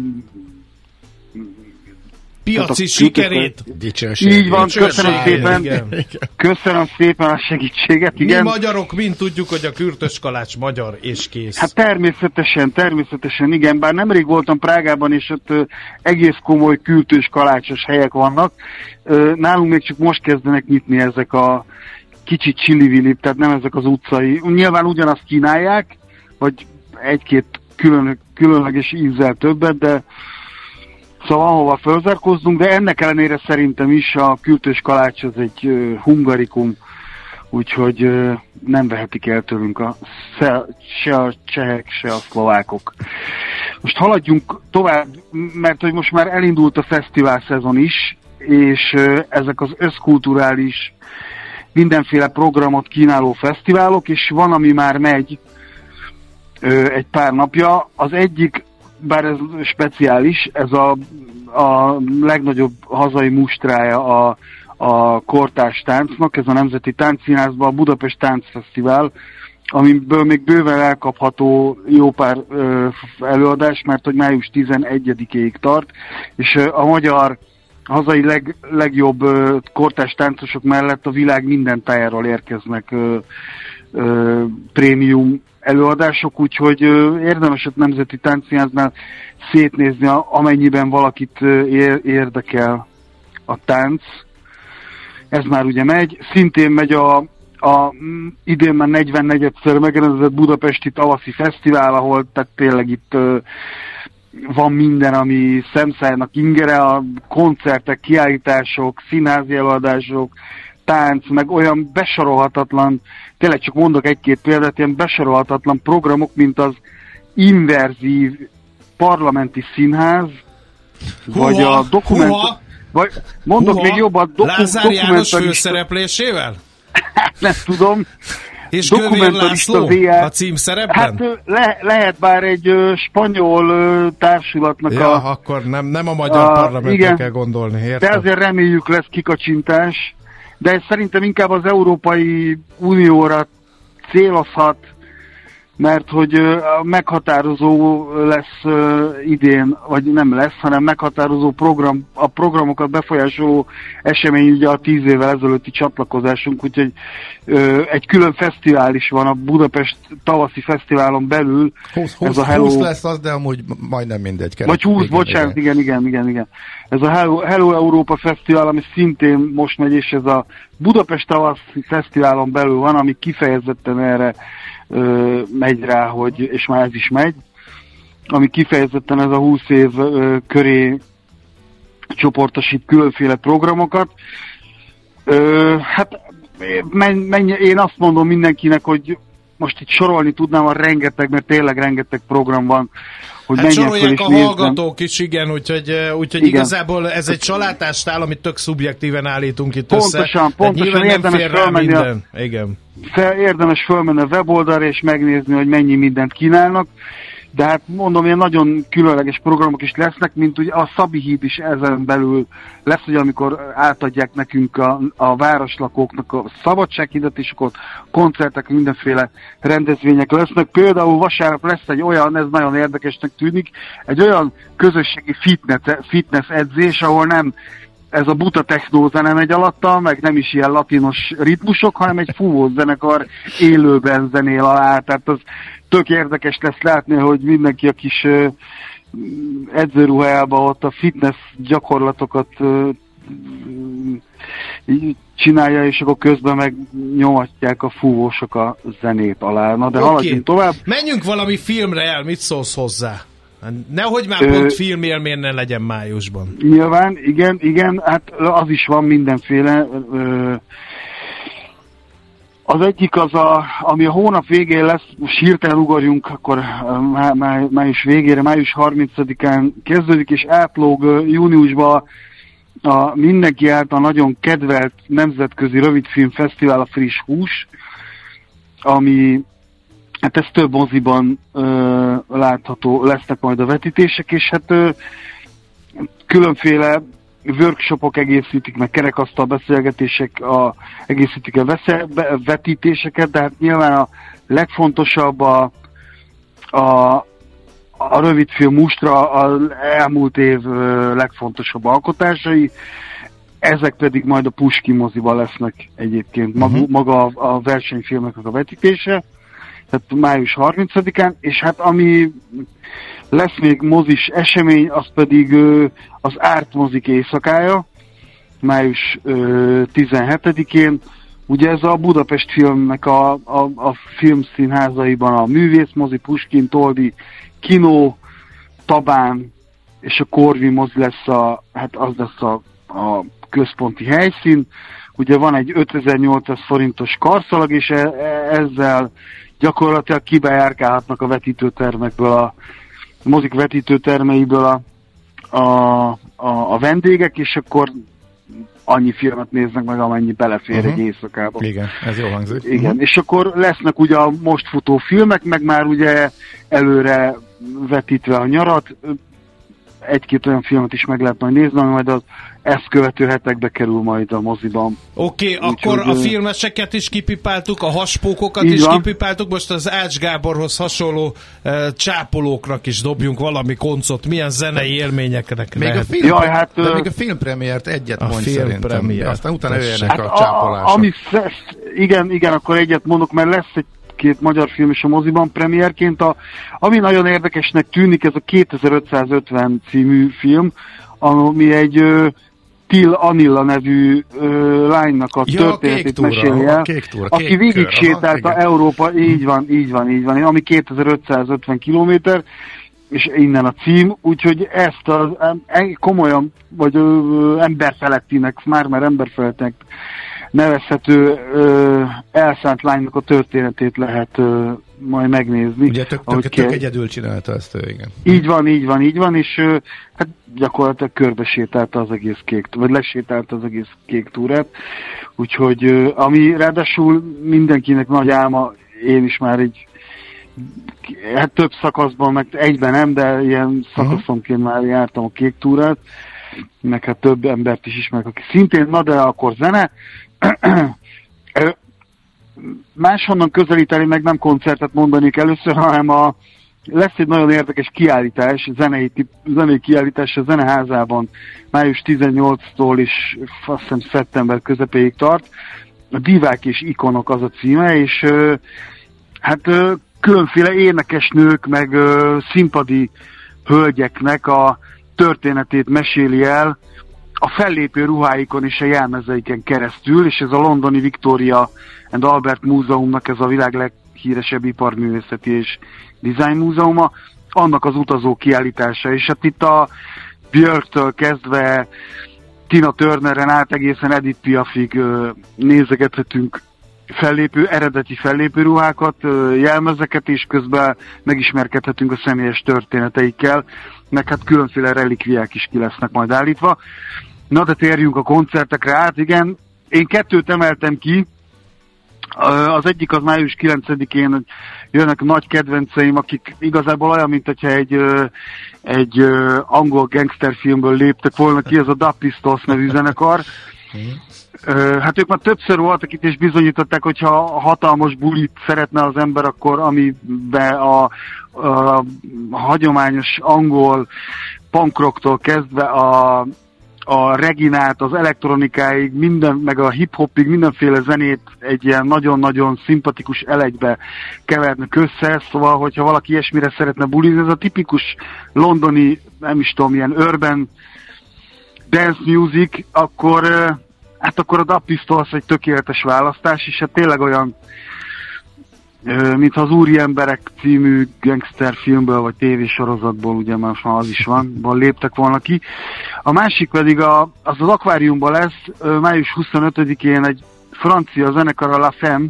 piaci sikerét. Így van, köszönöm szépen. Köszönöm szépen a segítséget. Igen. Mi magyarok mind tudjuk, hogy a kürtös kalács magyar, és kész. Hát természetesen, igen. Bár nemrég voltam Prágában, és ott egész komoly kürtős kalácsos helyek vannak. Nálunk még csak most kezdenek nyitni ezek a kicsit csili-vilip, tehát nem ezek az utcai. Nyilván ugyanazt kínálják, vagy egy-két különleges ízzel többet, de szóval ahova fölzárkózzunk, de ennek ellenére szerintem is a kürtős kalács az egy hungarikum, úgyhogy nem vehetik el tőlünk se a csehek, se a szlovákok. Most haladjunk tovább, mert hogy most már elindult a fesztivál szezon is, és ezek az összkulturális mindenféle programot kínáló fesztiválok, és van, ami már megy egy pár napja. Az egyik, bár ez speciális, ez a legnagyobb hazai mustrája a kortárs táncnak, ez a Nemzeti Táncszínházban a Budapest Táncfesztivál, amiből még bőven elkapható jó pár előadás, mert hogy május 11-ig tart, és a magyar hazai legjobb kortárs táncosok mellett a világ minden tájáról érkeznek prémium előadások, úgyhogy érdemes a Nemzeti Táncszínháznál szétnézni, amennyiben valakit érdekel a tánc. Ez már ugye megy. Szintén megy a idén már 44-szer megrendezett Budapesti Tavaszi Fesztivál, ahol tehát tényleg itt van minden, ami szemszájnak ingere, a koncertek, kiállítások, színházi előadások, tánc, meg olyan besorolhatatlan, tényleg csak mondok egy-két példát, ilyen besorolhatatlan programok, mint az Inverzív Parlamenti Színház, vagy a vagy mondok még jobban, Lázár János főszereplésével? Nem tudom. És Gövér László a címszerepben? Hát lehet, bár egy spanyol társulatnak akkor nem a magyar parlamentre kell gondolni, értem? De azért reméljük lesz kikacsintás, de szerintem inkább az Európai Unióra célozhat, mert hogy meghatározó lesz idén, vagy nem lesz, hanem meghatározó a programokat befolyásoló esemény ugye a 10 évvel ezelőtti csatlakozásunk, úgyhogy egy külön fesztivál is van a Budapest Tavaszi Fesztiválon belül. 20 lesz az, de amúgy majdnem mindegy. Vagy 20, bocsánat, igen. Ez a Hello Európa Fesztivál, ami szintén most megy, és ez a Budapest Tavaszi Fesztiválon belül van, ami kifejezetten erre megy rá, és már ez is megy, ami kifejezetten ez a 20 év köré csoportosít különféle programokat. Hát én azt mondom mindenkinek, hogy most itt sorolni tudnám a rengeteg, mert tényleg rengeteg program van, hogy hát sorolják a hallgatók is, igen, úgyhogy igazából ez egy salátástál, amit tök szubjektíven állítunk itt össze. Pontosan érdemes fölmenni érdemes fölmenni a weboldalra és megnézni, hogy mennyi mindent kínálnak, de hát mondom, ilyen nagyon különleges programok is lesznek, mint ugye a Szabi híd is ezen belül lesz, ugye amikor átadják nekünk a városlakóknak a szabadsághidat, és akkor koncertek, mindenféle rendezvények lesznek. Például vasárnap lesz egy olyan, ez nagyon érdekesnek tűnik, egy olyan közösségi fitness edzés, ahol nem ez a buta technózene megy alatta, meg nem is ilyen latinos ritmusok, hanem egy fúvós zenekar élőben zenél alá, tehát az tök érdekes lesz látni, hogy mindenki a kis edzőruhájában ott a fitness gyakorlatokat csinálja, és akkor közben meg nyomatják a fúvósok a zenét alá. Na de haladjunk tovább. Menjünk valami filmre el, mit szólsz hozzá? Nehogy már pont filmélmény ne legyen májusban. Nyilván, igen, hát az is van mindenféle. Az egyik az, ami a hónap végén lesz, most hirtelen ugorjunk, akkor május végére, május 30-án kezdődik, és átlóg júniusban a mindenki által nagyon kedvelt nemzetközi rövidfilmfesztivál, a Friss Hús, ami, hát ez több moziban látható, lesznek majd a vetítések, és hát különféle workshopok egészítik, meg kerekasztal beszélgetések egészítik a vetítéseket, de hát nyilván a legfontosabb a rövidfilm mustra az elmúlt év legfontosabb alkotásai, ezek pedig majd a Puskin moziban lesznek egyébként, maga a versenyfilmeknek a vetítése, tehát május 30-án, és hát ami lesz még mozis esemény, az pedig az Árt mozik éjszakája, május 17-én. Ugye ez a Budapest filmnek a filmszínházaiban a Művészmozi, Puskin, Toldi, Kino, Tabán és a Korvi mozi lesz az lesz a központi helyszín. Ugye van egy 5800 forintos karszalag, és ezzel gyakorlatilag kibejárkálhatnak a vetítőtermekből, a mozik vetítőtermeiből a vendégek, és akkor annyi filmet néznek meg, amennyi belefér egy éjszakába. Igen, ez jó hangzik. Igen, és akkor lesznek ugye a most futó filmek, meg már ugye előre vetítve a nyarat, egy-két olyan filmet is meg lehet majd nézni, ami majd az ezt követő hetekbe kerül majd a moziban. Oké, akkor a filmeseket is kipipáltuk, a haspókokat is kipipáltuk, most az Ács Gáborhoz hasonló csápolóknak is dobjunk valami koncot, milyen zenei élményeknek még lehet. Még a filmpremiért egyet mondj szerintem. Aztán utána jöjjenek a csápolások. Igen, akkor egyet mondok, mert lesz egy-két magyar film is a moziban premierként. Ami nagyon érdekesnek tűnik, ez a 2550 című film, ami egy Till Anilla nevű lánynak a történetét meséli el, aki végig sétálta Európa, így van, ami 2550 kilométer, és innen a cím, úgyhogy ezt komolyan, vagy emberfelettinek, már emberfelettinek nevezhető elszánt lánynak a történetét lehet majd megnézni. Ugye tök egyedül csinálta ezt, igen. Így van, és hát gyakorlatilag körbesétálta az egész vagy lesétálta az egész kék túrát, úgyhogy ami ráadásul mindenkinek nagy álma, én is már így hát több szakaszban, meg egyben nem, de ilyen szakaszonként már jártam a kék túrát, meg hát több embert is ismerek, aki szintén, na de akkor zene. Máshonnan közelíteni, meg nem koncertet mondanék először, hanem lesz egy nagyon érdekes kiállítás, zenei kiállítás a Zeneházában május 18-tól és azt hiszem szeptember közepéig tart. A Divák és ikonok az a címe, és hát különféle énekesnők, meg színpadi hölgyeknek a történetét meséli el a fellépő ruháikon és a jelmezeiken keresztül, és ez a londoni Victoria and Albert Múzeumnak, ez a világ leghíresebb iparművészeti és design múzeuma, annak az utazó kiállítása, és hát itt a Björktől kezdve Tina Turneren át egészen Edith Piafig nézegethetünk eredeti fellépő ruhákat, jelmezeket, és közben megismerkedhetünk a személyes történeteikkel, meg hát különféle relikviák is ki lesznek majd állítva. Na de térjünk a koncertekre át, igen. Én 2 emeltem ki, az egyik az május 9-én jönnek nagy kedvenceim, akik igazából olyan, mint hogyha egy angol gangsterfilmből léptek volna ki, ez a Da Pistols nevű zenekar. Hát ők már többször voltak itt, és bizonyították, hogyha hatalmas bulit szeretne az ember, akkor amiben a hagyományos angol punkrocktól kezdve a reginát, az elektronikáig, meg a hip-hopig mindenféle zenét egy ilyen nagyon-nagyon szimpatikus elegybe kevernek össze, szóval, hogyha valaki ilyesmire szeretne bulizni, ez a tipikus londoni, nem is tudom, ilyen urban dance music, akkor a Da Pistols egy tökéletes választás, és hát tényleg olyan, mintha az Úri Emberek című gangster filmből, vagy tévésorozatból, ugye már az is van léptek volna ki. A másik pedig az akváriumban lesz, május 25-én egy francia zenekar, a La Femme,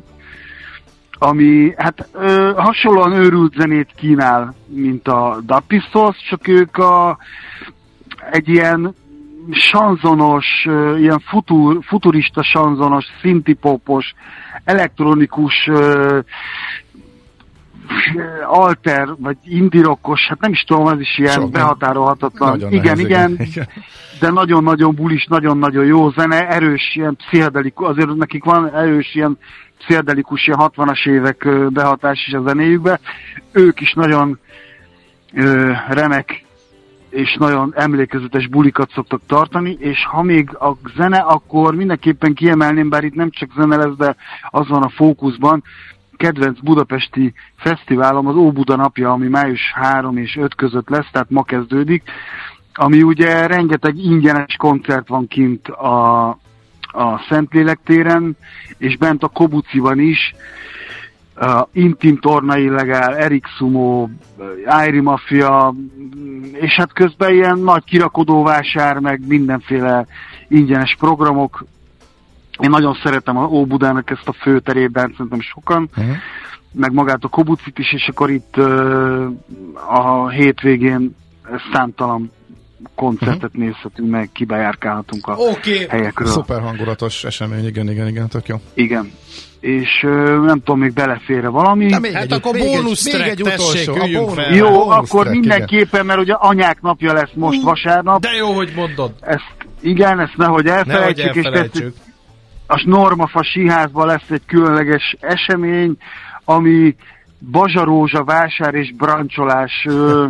ami hát hasonlóan őrült zenét kínál, mint a Da Pistols, csak ők egy ilyen sanzonos, ilyen futurista sanzonos, szintipopos, elektronikus alter, vagy indirokkos, hát nem is tudom, ez is ilyen behatárolhatatlan. Igen, de nagyon-nagyon bulis, nagyon-nagyon jó zene, erős, ilyen pszichedelikus, azért nekik van erős, ilyen pszichedelikus, ilyen 60-as évek behatás is a zenéjükbe. Ők is nagyon remek és nagyon emlékezetes bulikat szoktak tartani, és ha még a zene, akkor mindenképpen kiemelném, bár itt nem csak zene lesz, de az van a fókuszban, kedvenc budapesti fesztiválom, az Óbuda napja, ami május 3 és 5 között lesz, tehát ma kezdődik, ami ugye rengeteg ingyenes koncert van kint a Szentlélek téren, és bent a Kobuciban is, Intim Torna Illegál, Erik Sumo, Airi Mafia, és hát közben ilyen nagy kirakodóvásár, meg mindenféle ingyenes programok. Én nagyon szeretem a Óbudának ezt a főterében, szerintem sokan, meg magát a Kobucit is, és akkor itt a hétvégén számtalan koncertet nézhetünk meg, kibejárkálhatunk a helyekről. Szuper hangulatos esemény, igen, tök jó. Igen. És nem tudom, még belefér valami. Hát akkor bónusz track, tessék, üljünk fel. Jó, akkor mindenképpen, mert ugye anyák napja lesz most vasárnap. De jó, hogy mondod. Ezt nehogy elfelejtsük. És a Normafa Síházban lesz egy különleges esemény, ami bazsarózsa, vásár és brancsolás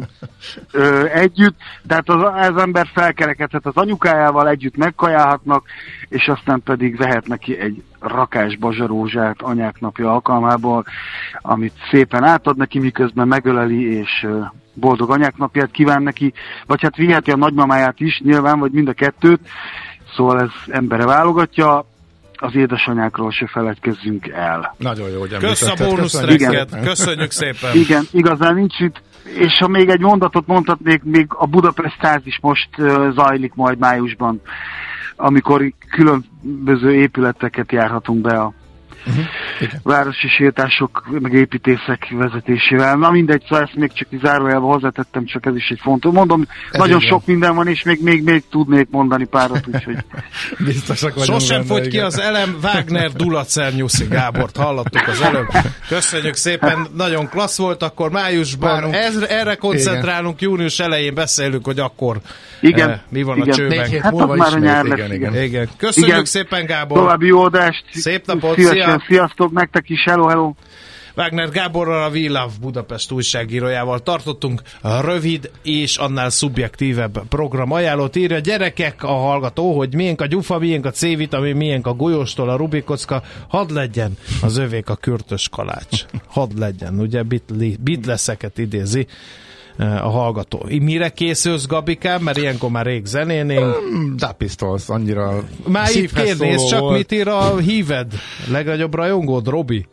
együtt, tehát az ember felkerekedhet az anyukájával, együtt megkajálhatnak, és aztán pedig vehet neki egy rakás bazsarózsát anyák napja alkalmából, amit szépen átad neki, miközben megöleli, és boldog anyák napját kíván neki, vagy hát viheti a nagymamáját is, nyilván, vagy mind a kettőt, szóval ez embere válogatja. Az édesanyákról se feledkezzünk el. Nagyon jó, hogy Kösz a bónusztrekket, köszönjük szépen. Igen, igazán nincs itt, és ha még egy mondatot mondhatnék, még a Budapest ház is most zajlik majd májusban, amikor különböző épületeket járhatunk be a városi sétások, meg építészek vezetésével. Na mindegy, szóval ezt még csak zárójelben hozzátettem, csak ez is egy fontos. Mondom, ez nagyon sok minden van, és még tudnék mondani párat, úgyhogy... Biztosak vagyunk. Sosem fogy ki az elem, Wagner Dulacernyuszi Gábort hallottuk az előbb. Köszönjük szépen, nagyon klassz volt, akkor májusban erre koncentrálunk, június elején beszélünk, hogy akkor mi van a csőben. Hát az már a nyár lesz. Igen. Köszönjük szépen, Gábor. További jó adást. Szép napot, szia. Sziasztok, nektek is, hello. Wagner Gáborral, a We Love Budapest újságírójával tartottunk rövid és annál szubjektívebb program ajánlót. Írja, gyerekek, a hallgató, hogy miénk a gyufa, miénk a C-vitamin, miénk a golyóstól a Rubikocka, hadd legyen az övék a kürtös kalács. Hadd legyen, ugye Beatleseket idézi a hallgató. Mire készülsz, Gabikám? Mert ilyenkor már rég zenénénk. Da Pistols, annyira már itt kérdés, csak mit ír a híved? Legnagyobb rajongód, Robi?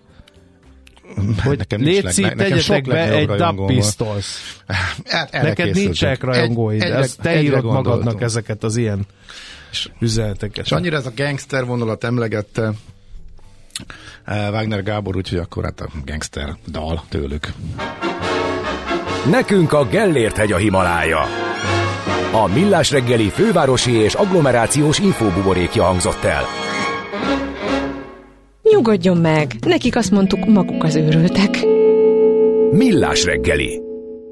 Hogy légy tegyetek be egy Da Pistols. Neked nincsenek rajongóid. Te írod magadnak ezeket az ilyen üzeneteket. És annyira ez a gangster vonulat emlegette Wagner Gábor, úgyhogy akkor hát a gangster dal tőlük. Nekünk a Gellért-hegy a Himalája. A Millás reggeli fővárosi és agglomerációs infóbuborékja hangzott el. Nyugodjon meg, nekik azt mondtuk, maguk az őrültek. Millás reggeli.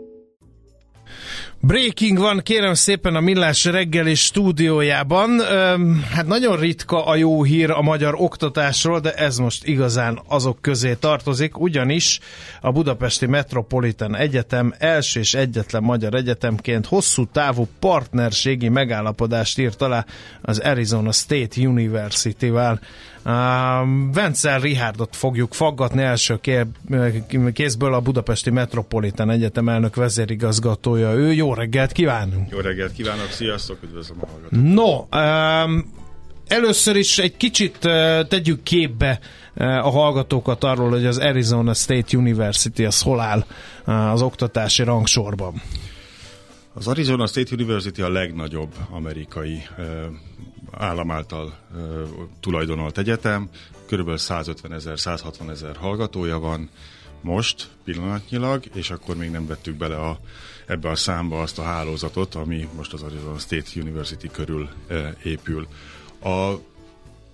Breaking van, kérem szépen, a Millás reggeli stúdiójában. Hát nagyon ritka a jó hír a magyar oktatásról, de ez most igazán azok közé tartozik, ugyanis a Budapesti Metropolitan Egyetem első és egyetlen magyar egyetemként hosszú távú partnerségi megállapodást írt alá az Arizona State University-vel. Vencel Richardot fogjuk faggatni első kézből, a Budapesti Metropolitan Egyetem elnök vezérigazgatója. Ő, jó reggelt kívánunk! Jó reggelt kívánok, sziasztok, üdvözlöm a hallgatókat! No, először is egy kicsit tegyük képbe a hallgatókat arról, hogy az Arizona State University az hol áll az oktatási rangsorban. Az Arizona State University a legnagyobb amerikai állam által tulajdonolt egyetem, körülbelül 150 000, 160 000 hallgatója van most pillanatnyilag, és akkor még nem vettük bele ebbe a számba azt a hálózatot, ami most az Arizona State University körül épül.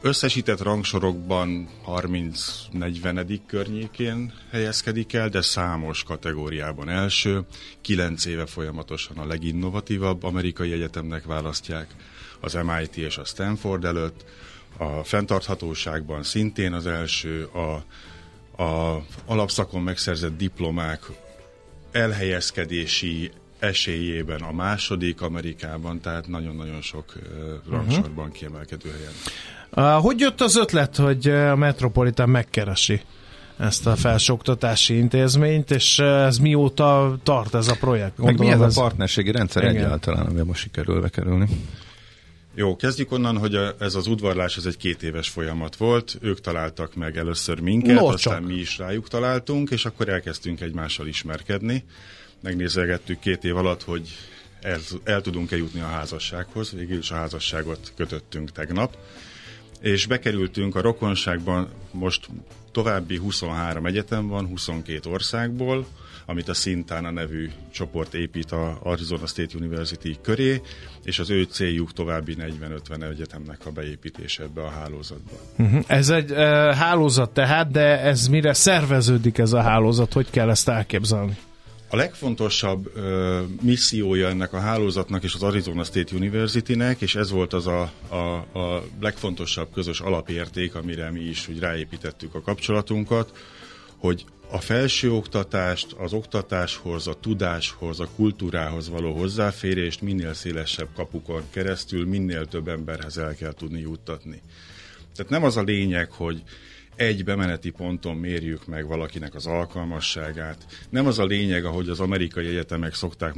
összesített rangsorokban 30-40. környékén helyezkedik el, de számos kategóriában első. 9 éve folyamatosan a leginnovatívabb amerikai egyetemnek választják, az MIT és a Stanford előtt. A fenntarthatóságban szintén az első, a alapszakon megszerzett diplomák elhelyezkedési esélyében a második Amerikában, tehát nagyon-nagyon sok rangsorban kiemelkedő helyen. Hogy jött az ötlet, hogy a Metropolitan megkeresi ezt a felsőoktatási intézményt, és ez mióta tart ez a projekt? Gondolom, meg mi ez a partnerségi rendszer egyáltalán, amiben most sikerül bekerülni? Jó, kezdjük onnan, hogy ez az udvarlás ez egy 2 éves folyamat volt. Ők találtak meg először minket, aztán mi is rájuk találtunk, és akkor elkezdtünk egymással ismerkedni. Megnézelgettük 2 év alatt, hogy el tudunk-e jutni a házassághoz. Végül is a házasságot kötöttünk tegnap. És bekerültünk a rokonságban, most további 23 egyetem van, 22 országból, amit a Sintana nevű csoport épít a Arizona State University köré, és az ő céljuk további 40-50 egyetemnek a beépítése ebbe a hálózatba. Ez egy hálózat tehát, de ez mire szerveződik ez a hálózat? Hogy kell ezt elképzelni? A legfontosabb missziója ennek a hálózatnak és az Arizona State University-nek, és ez volt az a legfontosabb közös alapérték, amire mi is úgy ráépítettük a kapcsolatunkat, hogy a felsőoktatást, az oktatáshoz, a tudáshoz, a kultúrához való hozzáférést minél szélesebb kapukon keresztül, minél több emberhez el kell tudni juttatni. Tehát nem az a lényeg, hogy egy bemeneti ponton mérjük meg valakinek az alkalmasságát. Nem az a lényeg, ahogy az amerikai egyetemek szokták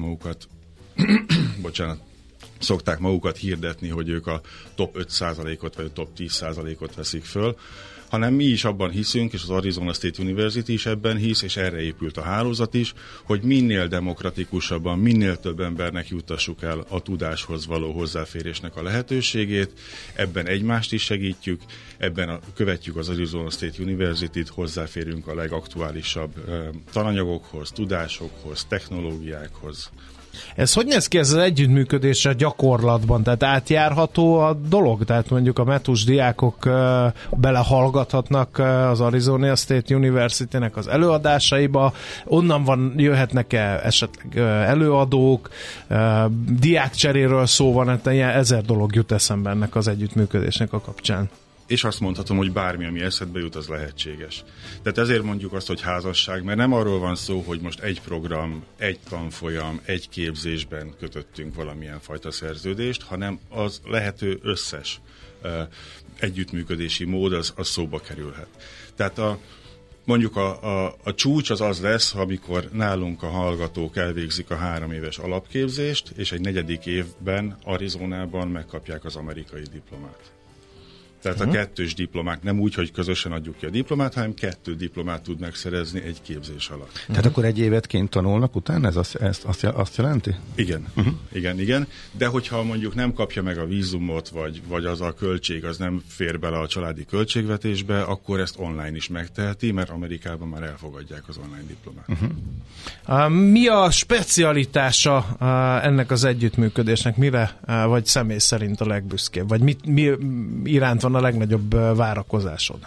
magukat hirdetni, hogy ők a top 5%-ot vagy a top 10%-ot veszik föl, hanem mi is abban hiszünk, és az Arizona State University is ebben hisz, és erre épült a hálózat is, hogy minél demokratikusabban, minél több embernek juttassuk el a tudáshoz való hozzáférésnek a lehetőségét. Ebben egymást is segítjük, ebben követjük az Arizona State University-t, hozzáférünk a legaktuálisabb tananyagokhoz, tudásokhoz, technológiákhoz. Ez hogy néz ki ez az együttműködésre gyakorlatban? Tehát átjárható a dolog? Tehát mondjuk a metus diákok belehallgathatnak az Arizona State University-nek az előadásaiba, onnan jöhetnek-e esetleg előadók, diákcseréről szó van, hát ilyen 1000 dolog jut eszembe ennek az együttműködésnek a kapcsán. És azt mondhatom, hogy bármi, ami eszedbe jut, az lehetséges. Tehát ezért mondjuk azt, hogy házasság, mert nem arról van szó, hogy most egy program, egy tanfolyam, egy képzésben kötöttünk valamilyen fajta szerződést, hanem az lehető összes együttműködési mód az szóba kerülhet. Tehát mondjuk a csúcs az lesz, amikor nálunk a hallgatók elvégzik a 3 éves alapképzést, és egy 4. évben Arizonában megkapják az amerikai diplomát. Tehát a 2-s diplomák nem úgy, hogy közösen adjuk ki a diplomát, hanem 2 diplomát tudnak szerezni egy képzés alatt. Tehát akkor egy évet kint tanulnak utána? Ez azt jelenti? Igen. Igen. De hogyha mondjuk nem kapja meg a vízumot, vagy az a költség, az nem fér bele a családi költségvetésbe, akkor ezt online is megteheti, mert Amerikában már elfogadják az online diplomát. Mi a specialitása ennek az együttműködésnek? Mire vagy személy szerint a legbüszkébb? Vagy mi iránt van a legnagyobb várakozásod?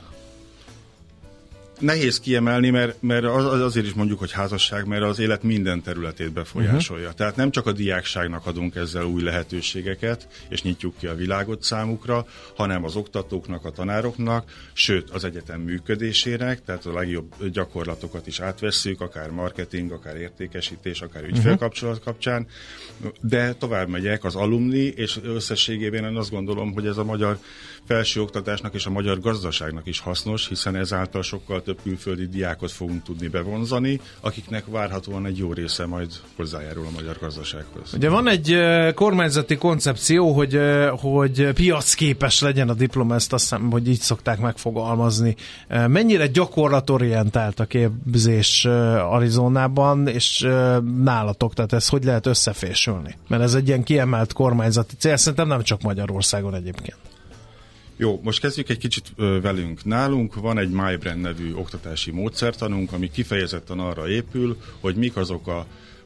Nehéz kiemelni, mert azért is mondjuk, hogy házasság, mert az élet minden területét befolyásolja. Tehát nem csak a diákságnak adunk ezzel új lehetőségeket, és nyitjuk ki a világot számukra, hanem az oktatóknak, a tanároknak, sőt az egyetem működésének, tehát a legjobb gyakorlatokat is átvesszük, akár marketing, akár értékesítés, akár ügyfélkapcsolat kapcsán, de tovább megyek az alumni, és összességében én azt gondolom, hogy ez a magyar felsőoktatásnak és a magyar gazdaságnak is hasznos, hiszen ezáltal sokkal több külföldi diákot fogunk tudni bevonzani, akiknek várhatóan egy jó része majd hozzájárul a magyar gazdasághoz. Ugye van egy kormányzati koncepció, hogy piacképes legyen a diploma, ezt azt hiszem, hogy így szokták megfogalmazni. Mennyire gyakorlatorientált a képzés Arizonában, és nálatok, tehát ezt hogy lehet összefésülni? Mert ez egy ilyen kiemelt kormányzati cél, szerintem nem csak Magyarországon egyébként. Jó, most kezdjük egy kicsit velünk. Nálunk van egy MyBrand nevű oktatási módszertanunk, ami kifejezetten arra épül, hogy mik azok a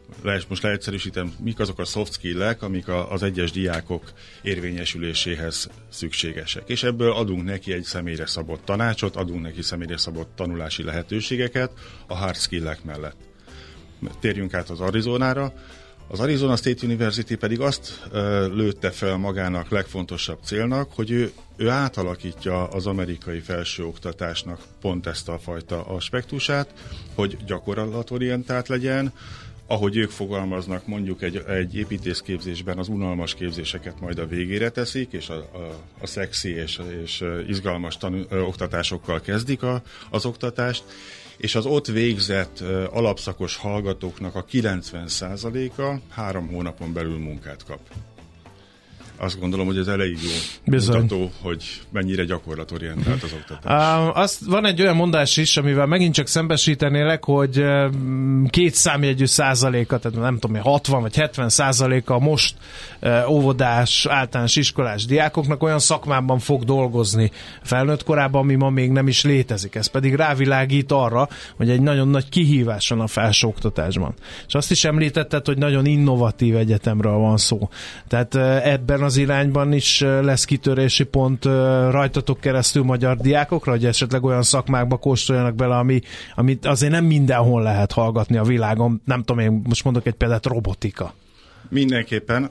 most leegyszerűsítem, mik azok a soft skill-ek, amik az egyes diákok érvényesüléséhez szükségesek. És ebből adunk neki egy személyre szabott tanácsot, adunk neki személyre szabott tanulási lehetőségeket a hard skill-ek mellett. Térjünk át az Arizonára. Az Arizona State University pedig azt lőtte fel magának legfontosabb célnak, hogy ő átalakítja az amerikai felsőoktatásnak pont ezt a fajta aspektusát, hogy gyakorlatorientált legyen, ahogy ők fogalmaznak, mondjuk egy építészképzésben az unalmas képzéseket majd a végére teszik, és a szexi és izgalmas oktatásokkal kezdik az oktatást, és az ott végzett alapszakos hallgatóknak a 90%-a 3 hónapon belül munkát kap. Azt gondolom, hogy ez elég jó mutató, hogy mennyire gyakorlatorientált az oktatás. Van egy olyan mondás is, amivel megint csak szembesítenélek, hogy 2 számjegyű százaléka, tehát nem tudom, 60 vagy 70%-a most óvodás, általános iskolás diákoknak olyan szakmában fog dolgozni felnőtt korában, ami ma még nem is létezik. Ez pedig rávilágít arra, hogy egy nagyon nagy kihívás van a felsőoktatásban. És azt is említetted, hogy nagyon innovatív egyetemről van szó. Tehát ebben az irányban is lesz kitörési pont rajtatok keresztül magyar diákokra, hogy esetleg olyan szakmákba kóstoljanak bele, amit azért nem mindenhol lehet hallgatni a világon. Nem tudom, én most mondok egy példát, robotika. Mindenképpen.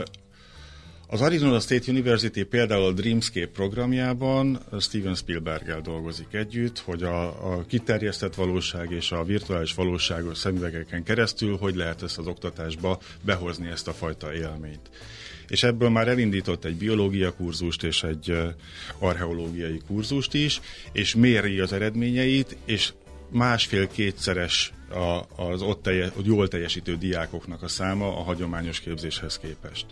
Az Arizona State University például a Dreamscape programjában Steven Spielberggel dolgozik együtt, hogy a kiterjesztett valóság és a virtuális valóságos szemüvegeken keresztül hogy lehet ezt az oktatásba behozni ezt a fajta élményt. És ebből már elindított egy biológia kurzust és egy archeológiai kurzust is, és méri az eredményeit, és 1,5-2-szeres az ott jól teljesítő diákoknak a száma a hagyományos képzéshez képest.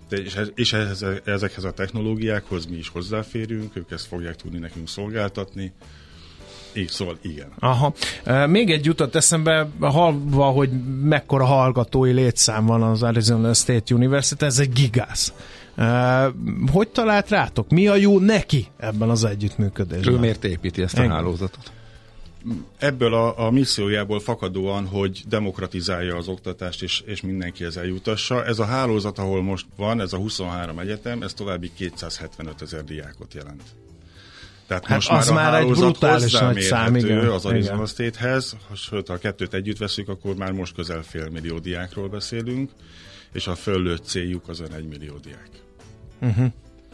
És ezekhez a technológiákhoz mi is hozzáférünk, ők ezt fogják tudni nekünk szolgáltatni. Így szóval igen. Aha. Még egy jutott eszembe, hallva, hogy mekkora hallgatói létszám van az Arizona State University, ez egy gigász. Hogy talált rátok? Mi a jó neki ebben az együttműködésben? Ő miért építi ezt a hálózatot? Ebből a missziójából fakadóan, hogy demokratizálja az oktatást, és mindenkihez eljutassa. Ez a hálózat, ahol most van, ez a 23 egyetem, ez további 275 000 diákot jelent. Tehát most az már egy brutális nagy szám, igen. Az Arizona State-hez, sőt, ha a kettőt együtt veszük, akkor már most közel 500 000 diákról beszélünk, és a föllőtt céljuk az 1 millió diák. Uh-huh.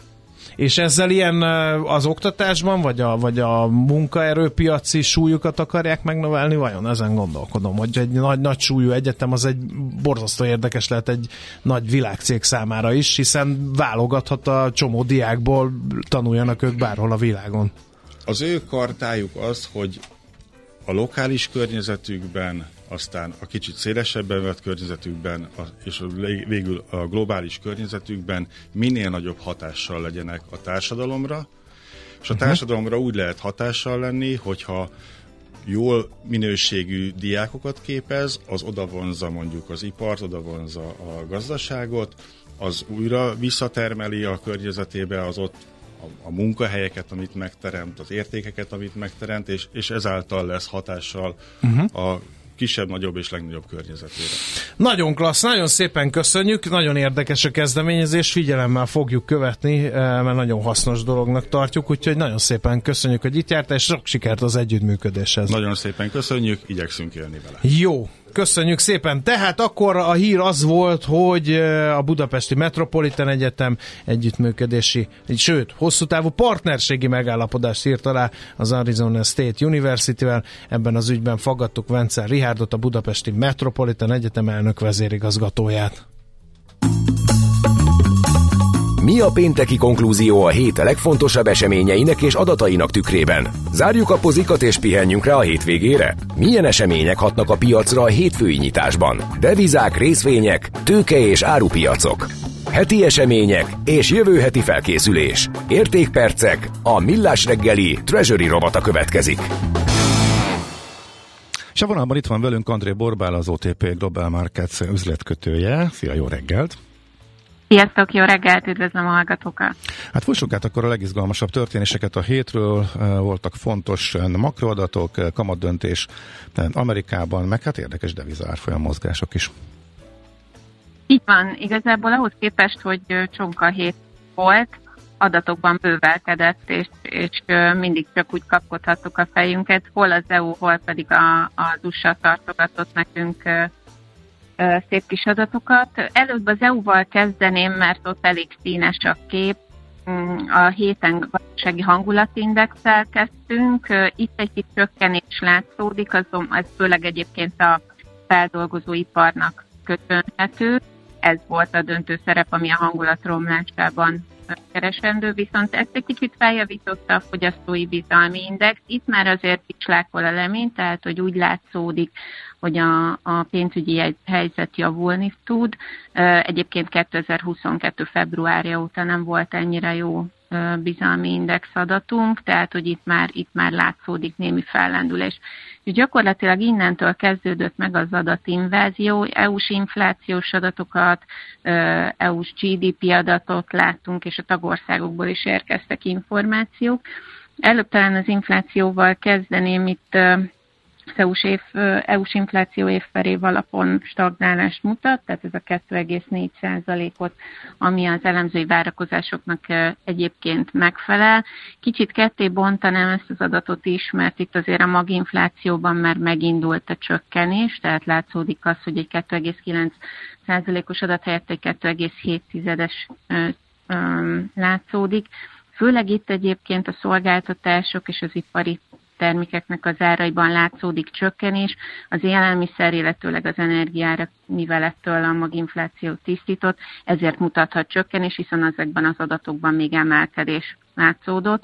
És ezzel ilyen az oktatásban, vagy a munkaerőpiaci súlyukat akarják megnövelni, vajon? Ezen gondolkodom, hogy egy nagy súlyú egyetem az egy borzasztó érdekes lehet egy nagy világcég számára is, hiszen válogathat a csomó diákból, tanuljanak ők bárhol a világon. Az ő kartájuk az, hogy a lokális környezetükben, aztán a kicsit szélesebben vett környezetükben, és végül a globális környezetükben minél nagyobb hatással legyenek a társadalomra, és a társadalomra úgy lehet hatással lenni, hogyha jól minőségű diákokat képez, az odavonza mondjuk az ipart, odavonza a gazdaságot, az újra visszatermeli a környezetébe az ott a munkahelyeket, amit megteremt, az értékeket, amit megteremt, és ezáltal lesz hatással a kisebb, nagyobb és legnagyobb környezetére. Nagyon klassz, nagyon szépen köszönjük, nagyon érdekes a kezdeményezés, figyelemmel fogjuk követni, mert nagyon hasznos dolognak tartjuk, úgyhogy nagyon szépen köszönjük, hogy itt jártál, és sok sikert az együttműködéshez. Nagyon szépen köszönjük, igyekszünk élni vele. Jó, köszönjük szépen. Tehát akkor a hír az volt, hogy a Budapesti Metropolitan Egyetem együttműködési, sőt, hosszú távú partnerségi megállapodást írt alá az Arizona State University-vel. Ebben az ügyben faggattuk Vencel Richardot, a Budapesti Metropolitan Egyetem elnök vezérigazgatóját. Mi a pénteki konklúzió a hét legfontosabb eseményeinek és adatainak tükrében? Zárjuk a pozikat és pihenjünk rá a hétvégére? Milyen események hatnak a piacra a hétfői nyitásban? Devizák, részvények, tőke és árupiacok. Heti események és jövő heti felkészülés. Értékpercek, a Millás reggeli Treasury rovata következik. És a vonalban itt van velünk André Borbál, az OTP Global Markets üzletkötője. Szia, jó reggelt! Sziasztok, jó reggelt, üdvözlöm a hallgatókat! Hát fussunk át akkor a legizgalmasabb történéseket a hétről. Voltak fontos makroadatok, kamatdöntés Amerikában, meg hát érdekes devizárfolyam mozgások is. Így van, igazából ahhoz képest, hogy csonka hét volt, adatokban bővelkedett, és mindig csak úgy kapkodhattuk a fejünket, hol az EU, hol pedig az USA tartogatott nekünk szép kis adatokat. Előbb az EU-val kezdeném, mert ott elég színes a kép. A héten gazdasági hangulatindexel kezdtünk. Itt egy kis csökkenés látszódik, ez főleg egyébként a feldolgozóiparnak köszönhető. Ez volt a döntő szerep, ami a hangulatromlásában keresendő, viszont ezt egy kicsit feljavította a fogyasztói bizalmi index. Itt már azért kislákol a lemény, tehát hogy úgy látszódik, hogy a pénzügyi helyzet javulni tud. Egyébként 2022. februárja óta nem volt ennyire jó bizalmi index adatunk, tehát hogy itt már látszódik némi fellendülés. És gyakorlatilag innentől kezdődött meg az adatinvázió, EU-s inflációs adatokat, EU-s GDP adatot láttunk, és a tagországokból is érkeztek információk. Előbb talán az inflációval kezdeném, itt EU-s infláció évperév alapon stagnálást mutat, tehát ez a 2,4%-ot, ami az elemzői várakozásoknak egyébként megfelel. Kicsit ketté bontanám ezt az adatot is, mert itt azért a maginflációban már megindult a csökkenés, tehát látszódik az, hogy egy 2,9%-os adat helyett egy 2,7-es látszódik. Főleg itt egyébként a szolgáltatások és az ipari termékeknek az áraiban látszódik csökkenés, az élelmiszer, illetőleg az energiára, mivel ettől a maginfláció tisztított, ezért mutathat csökkenés, hiszen ezekben az adatokban még emelkedés látszódott.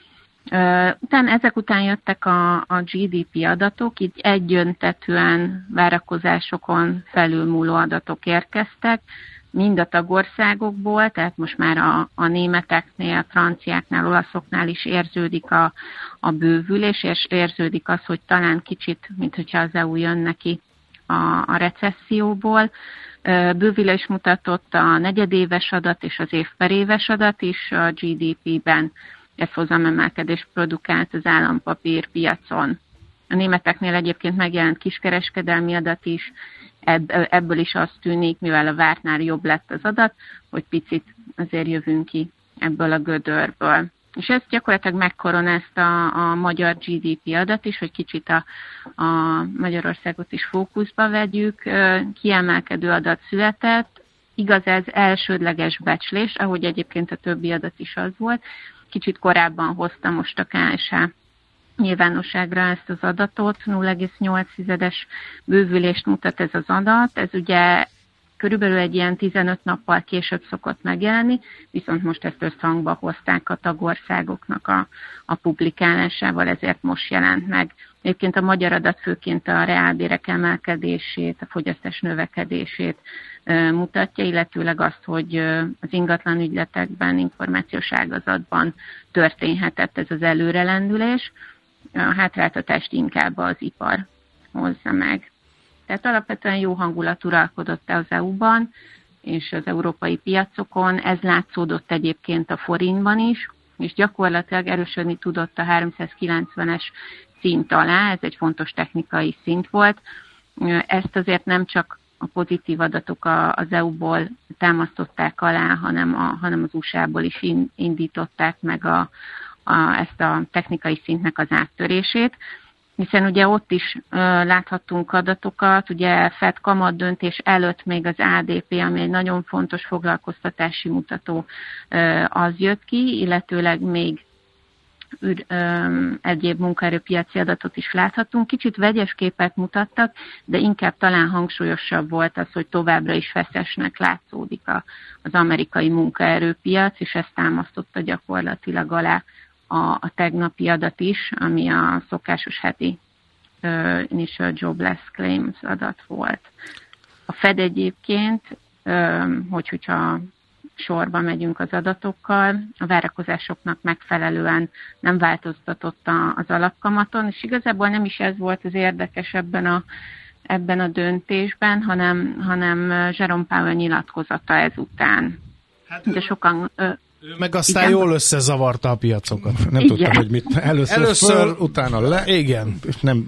Ezek után jöttek a GDP adatok, így egyöntetűen várakozásokon felülmúló adatok érkeztek, mind a tagországokból, tehát most már a németeknél, a franciáknál, olaszoknál is érződik a bővülés, és érződik az, hogy talán kicsit, mint hogyha az EU jön neki a recesszióból. Bővülés mutatott a negyedéves adat és az évperéves adat is a GDP-ben. Ez hozamemelkedést produkált az állampapírpiacon. A németeknél egyébként megjelent kiskereskedelmi adat is, ebből is azt tűnik, mivel a vártnál jobb lett az adat, hogy picit azért jövünk ki ebből a gödörből. És ez gyakorlatilag megkoronázta a magyar GDP adat is, hogy kicsit a Magyarországot is fókuszba vegyük. Kiemelkedő adat született, igaz ez elsődleges becslés, ahogy egyébként a többi adat is az volt. Kicsit korábban hozta most a KSH nyilvánosságra ezt az adatot, 0,8-es bővülést mutat ez az adat, ez ugye körülbelül egy ilyen 15 nappal később szokott megjelenni, viszont most ezt összhangba hozták a tagországoknak a publikálásával, ezért most jelent meg. Egyébként a magyar adat főként a reálbérek emelkedését, a fogyasztás növekedését mutatja, illetőleg azt, hogy az ingatlan ügyletekben, információs ágazatban történhetett ez az előrelendülés. A hátráltatást inkább az ipar hozza meg. Tehát alapvetően jó hangulat uralkodott az EU-ban és az európai piacokon. Ez látszódott egyébként a forintban is, és gyakorlatilag erősödni tudott a 390-es szint alá. Ez egy fontos technikai szint volt. Ezt azért nem csak a pozitív adatok az EU-ból támasztották alá, hanem az USA-ból is indították meg ezt a technikai szintnek az áttörését, hiszen ugye ott is láthattunk adatokat, ugye Fed kamat döntés előtt még az ADP, ami egy nagyon fontos foglalkoztatási mutató, az jött ki, illetőleg még egyéb munkaerőpiaci adatot is láthatunk. Kicsit vegyes képet mutattak, de inkább talán hangsúlyosabb volt az, hogy továbbra is feszesnek látszódik az amerikai munkaerőpiac, és ezt támasztotta gyakorlatilag alá a tegnapi adat is, ami a szokásos heti Initial Jobless Claims adat volt. A Fed egyébként, hogyha sorba megyünk az adatokkal, a várakozásoknak megfelelően nem változtatott az alapkamaton, és igazából nem is ez volt az érdekes ebben a döntésben, hanem Jerome Powell nyilatkozata ezután. De sokan... Meg aztán igen? Jól összezavarta a piacokat. Nem igen. Tudtam, hogy mit. Először utána le. Igen. És nem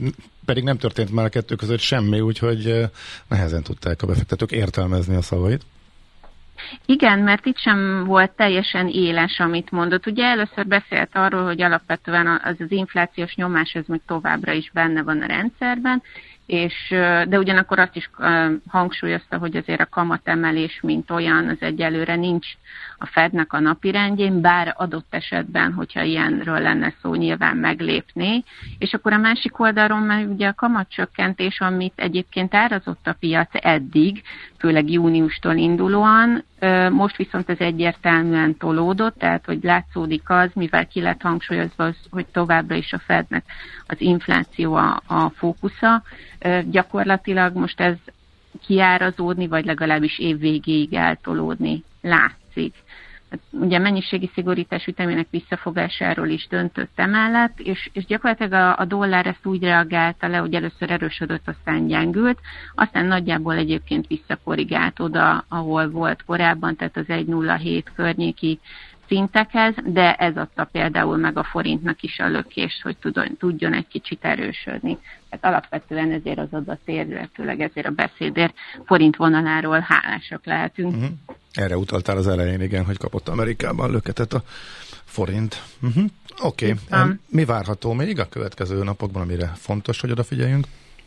pedig nem történt már a kettő között semmi, úgyhogy nehezen tudták a befektetők értelmezni a szavait. Igen, mert itt sem volt teljesen éles, amit mondott. Ugye először beszélt arról, hogy alapvetően az inflációs nyomás ez még továbbra is benne van a rendszerben, de ugyanakkor azt is hangsúlyozta, hogy azért a kamatemelés, mint olyan, az egyelőre nincs a Fednek a napirendjén, bár adott esetben, hogyha ilyenről lenne szó, nyilván meglépné. És akkor a másik oldalról már ugye a kamatcsökkentés, amit egyébként árazott a piac eddig, főleg júniustól indulóan, most viszont ez egyértelműen tolódott, tehát hogy látszódik az, mivel ki lett hangsúlyozva, hogy továbbra is a Fednek az infláció a fókusza. Gyakorlatilag most ez kiárazódni, vagy legalábbis évvégéig eltolódni látszik. Ugye mennyiségi szigorítás ütemének visszafogásáról is döntött emellett, és gyakorlatilag a dollár ezt úgy reagálta le, hogy először erősödött, aztán gyengült, aztán nagyjából egyébként visszakorrigált oda, ahol volt korábban, tehát az 1,07 környéki szintekhez, de ez adta például meg a forintnak is a lökést, hogy tudjon egy kicsit erősödni. Tehát alapvetően ezért az adatért, illetőleg ezért a beszédért forint vonaláról hálásak lehetünk. Erre utaltál az elején, igen, hogy kapott Amerikában löketet a forint. Oké. Mi várható még a következő napokban, amire fontos, hogy odafigyeljünk?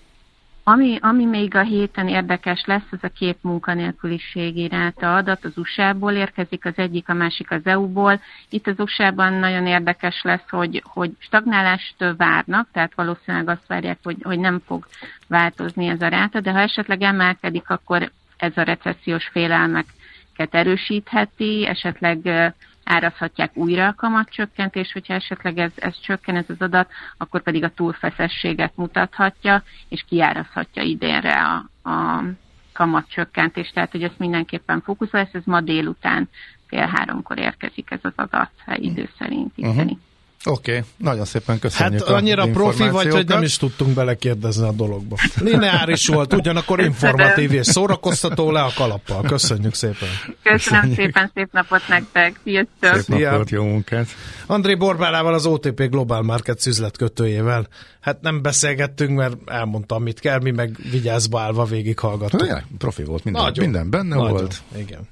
Ami még a héten érdekes lesz, az a két munkanélküliségi ráta adat. Az USA-ból érkezik az egyik, a másik az EU-ból. Itt az USA-ban nagyon érdekes lesz, hogy stagnálást várnak, tehát valószínűleg azt várják, hogy nem fog változni ez a ráta, de ha esetleg emelkedik, akkor ez a recessziós félelmeket erősítheti, esetleg árazhatják újra a kamatcsökkentés, hogyha esetleg ez csökken ez az adat, akkor pedig a túlfeszességet mutathatja, és kiárazhatja idénre a kamatcsökkentés. Tehát, hogy ezt mindenképpen fókuszol, ez ma délután 2:30 érkezik ez az adat idő szerint. Oké, nagyon szépen köszönjük. Hát annyira profi vagy, hogy nem is tudtunk belekérdezni a dologba. Lineáris volt, ugyanakkor informatív és szórakoztató, le a kalappal. Köszönjük szépen. Köszönöm szépen, szép napot nektek. Sziasztok. Szép napot, jó munkát. André Borbálával, az OTP Global Markets üzletkötőjével. Hát nem beszélgettünk, mert elmondtam, amit kell, mi meg vigyázba állva végighallgattuk. Ja, profi volt, minden benne volt. Igen.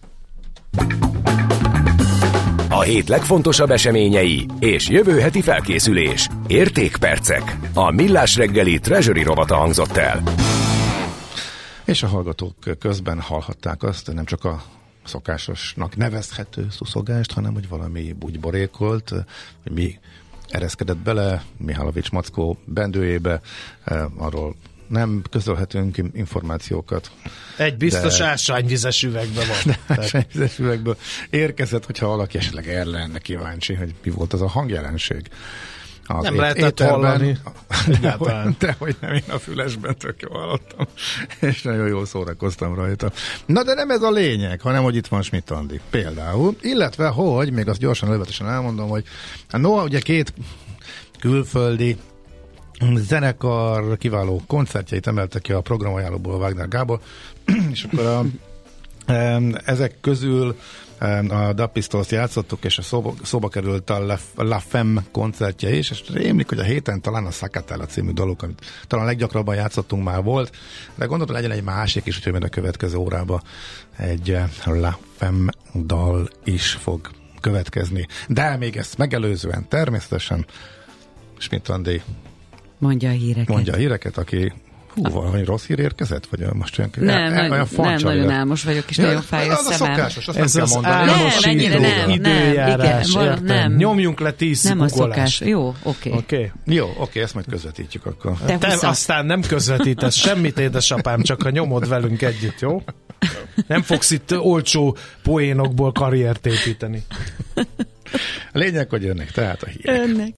A hét legfontosabb eseményei és jövő heti felkészülés. Értékpercek. A Millás reggeli Treasury rovata hangzott el. És a hallgatók közben hallhatták azt, nem csak a szokásosnak nevezhető szuszogást, hanem hogy valami bugyborékolt, hogy mi ereszkedett bele Mihálovics Mackó bendőjébe, arról nem közölhetünk információkat. Egy biztos ásványvizes üvegben van. Ásványvizes üvegből érkezett, hogyha valaki esetleg erre lenne kíváncsi, hogy mi volt az a hangjelenség. Nem lehetett hallani. Dehogy nem, én a fülesben tök jól hallottam, és nagyon jól szórakoztam rajta. Na de nem ez a lényeg, hanem hogy itt van Schmidt Andi például, illetve hogy, még azt gyorsan elővetesen elmondom, hogy ugye két külföldi zenekar kiváló koncertjeit emelte ki a programajánlóból Wagner Gábor, és akkor ezek közül a Da Pistols játszottuk, és a szóba került a La Femme koncertje is, és rémlik, hogy a héten talán a Sakatella című dalok, amit talán leggyakrabban játszottunk már volt, de gondoltam, legyen egy másik is, úgyhogy majd a következő órában egy La Femme dal is fog következni. De még ezt megelőzően természetesen Schmidt Andi mondja a híreket, aki valami rossz hír érkezett? Vagy most olyan nem nagyon álmos vagyok, és nagyon fáj a szemem. Szokásos, azt ez nem az kell mondani. álmosító időjárás, nem. Nyomjunk le 10 nem googolás. A szokás. Jó, oké. Jó, oké, ezt majd közvetítjük akkor. Te aztán nem közvetítesz semmit, édesapám, csak ha nyomod velünk együtt, jó? Nem fogsz itt olcsó poénokból karriert építeni. A lényeg, hogy jönnek tehát a hírek.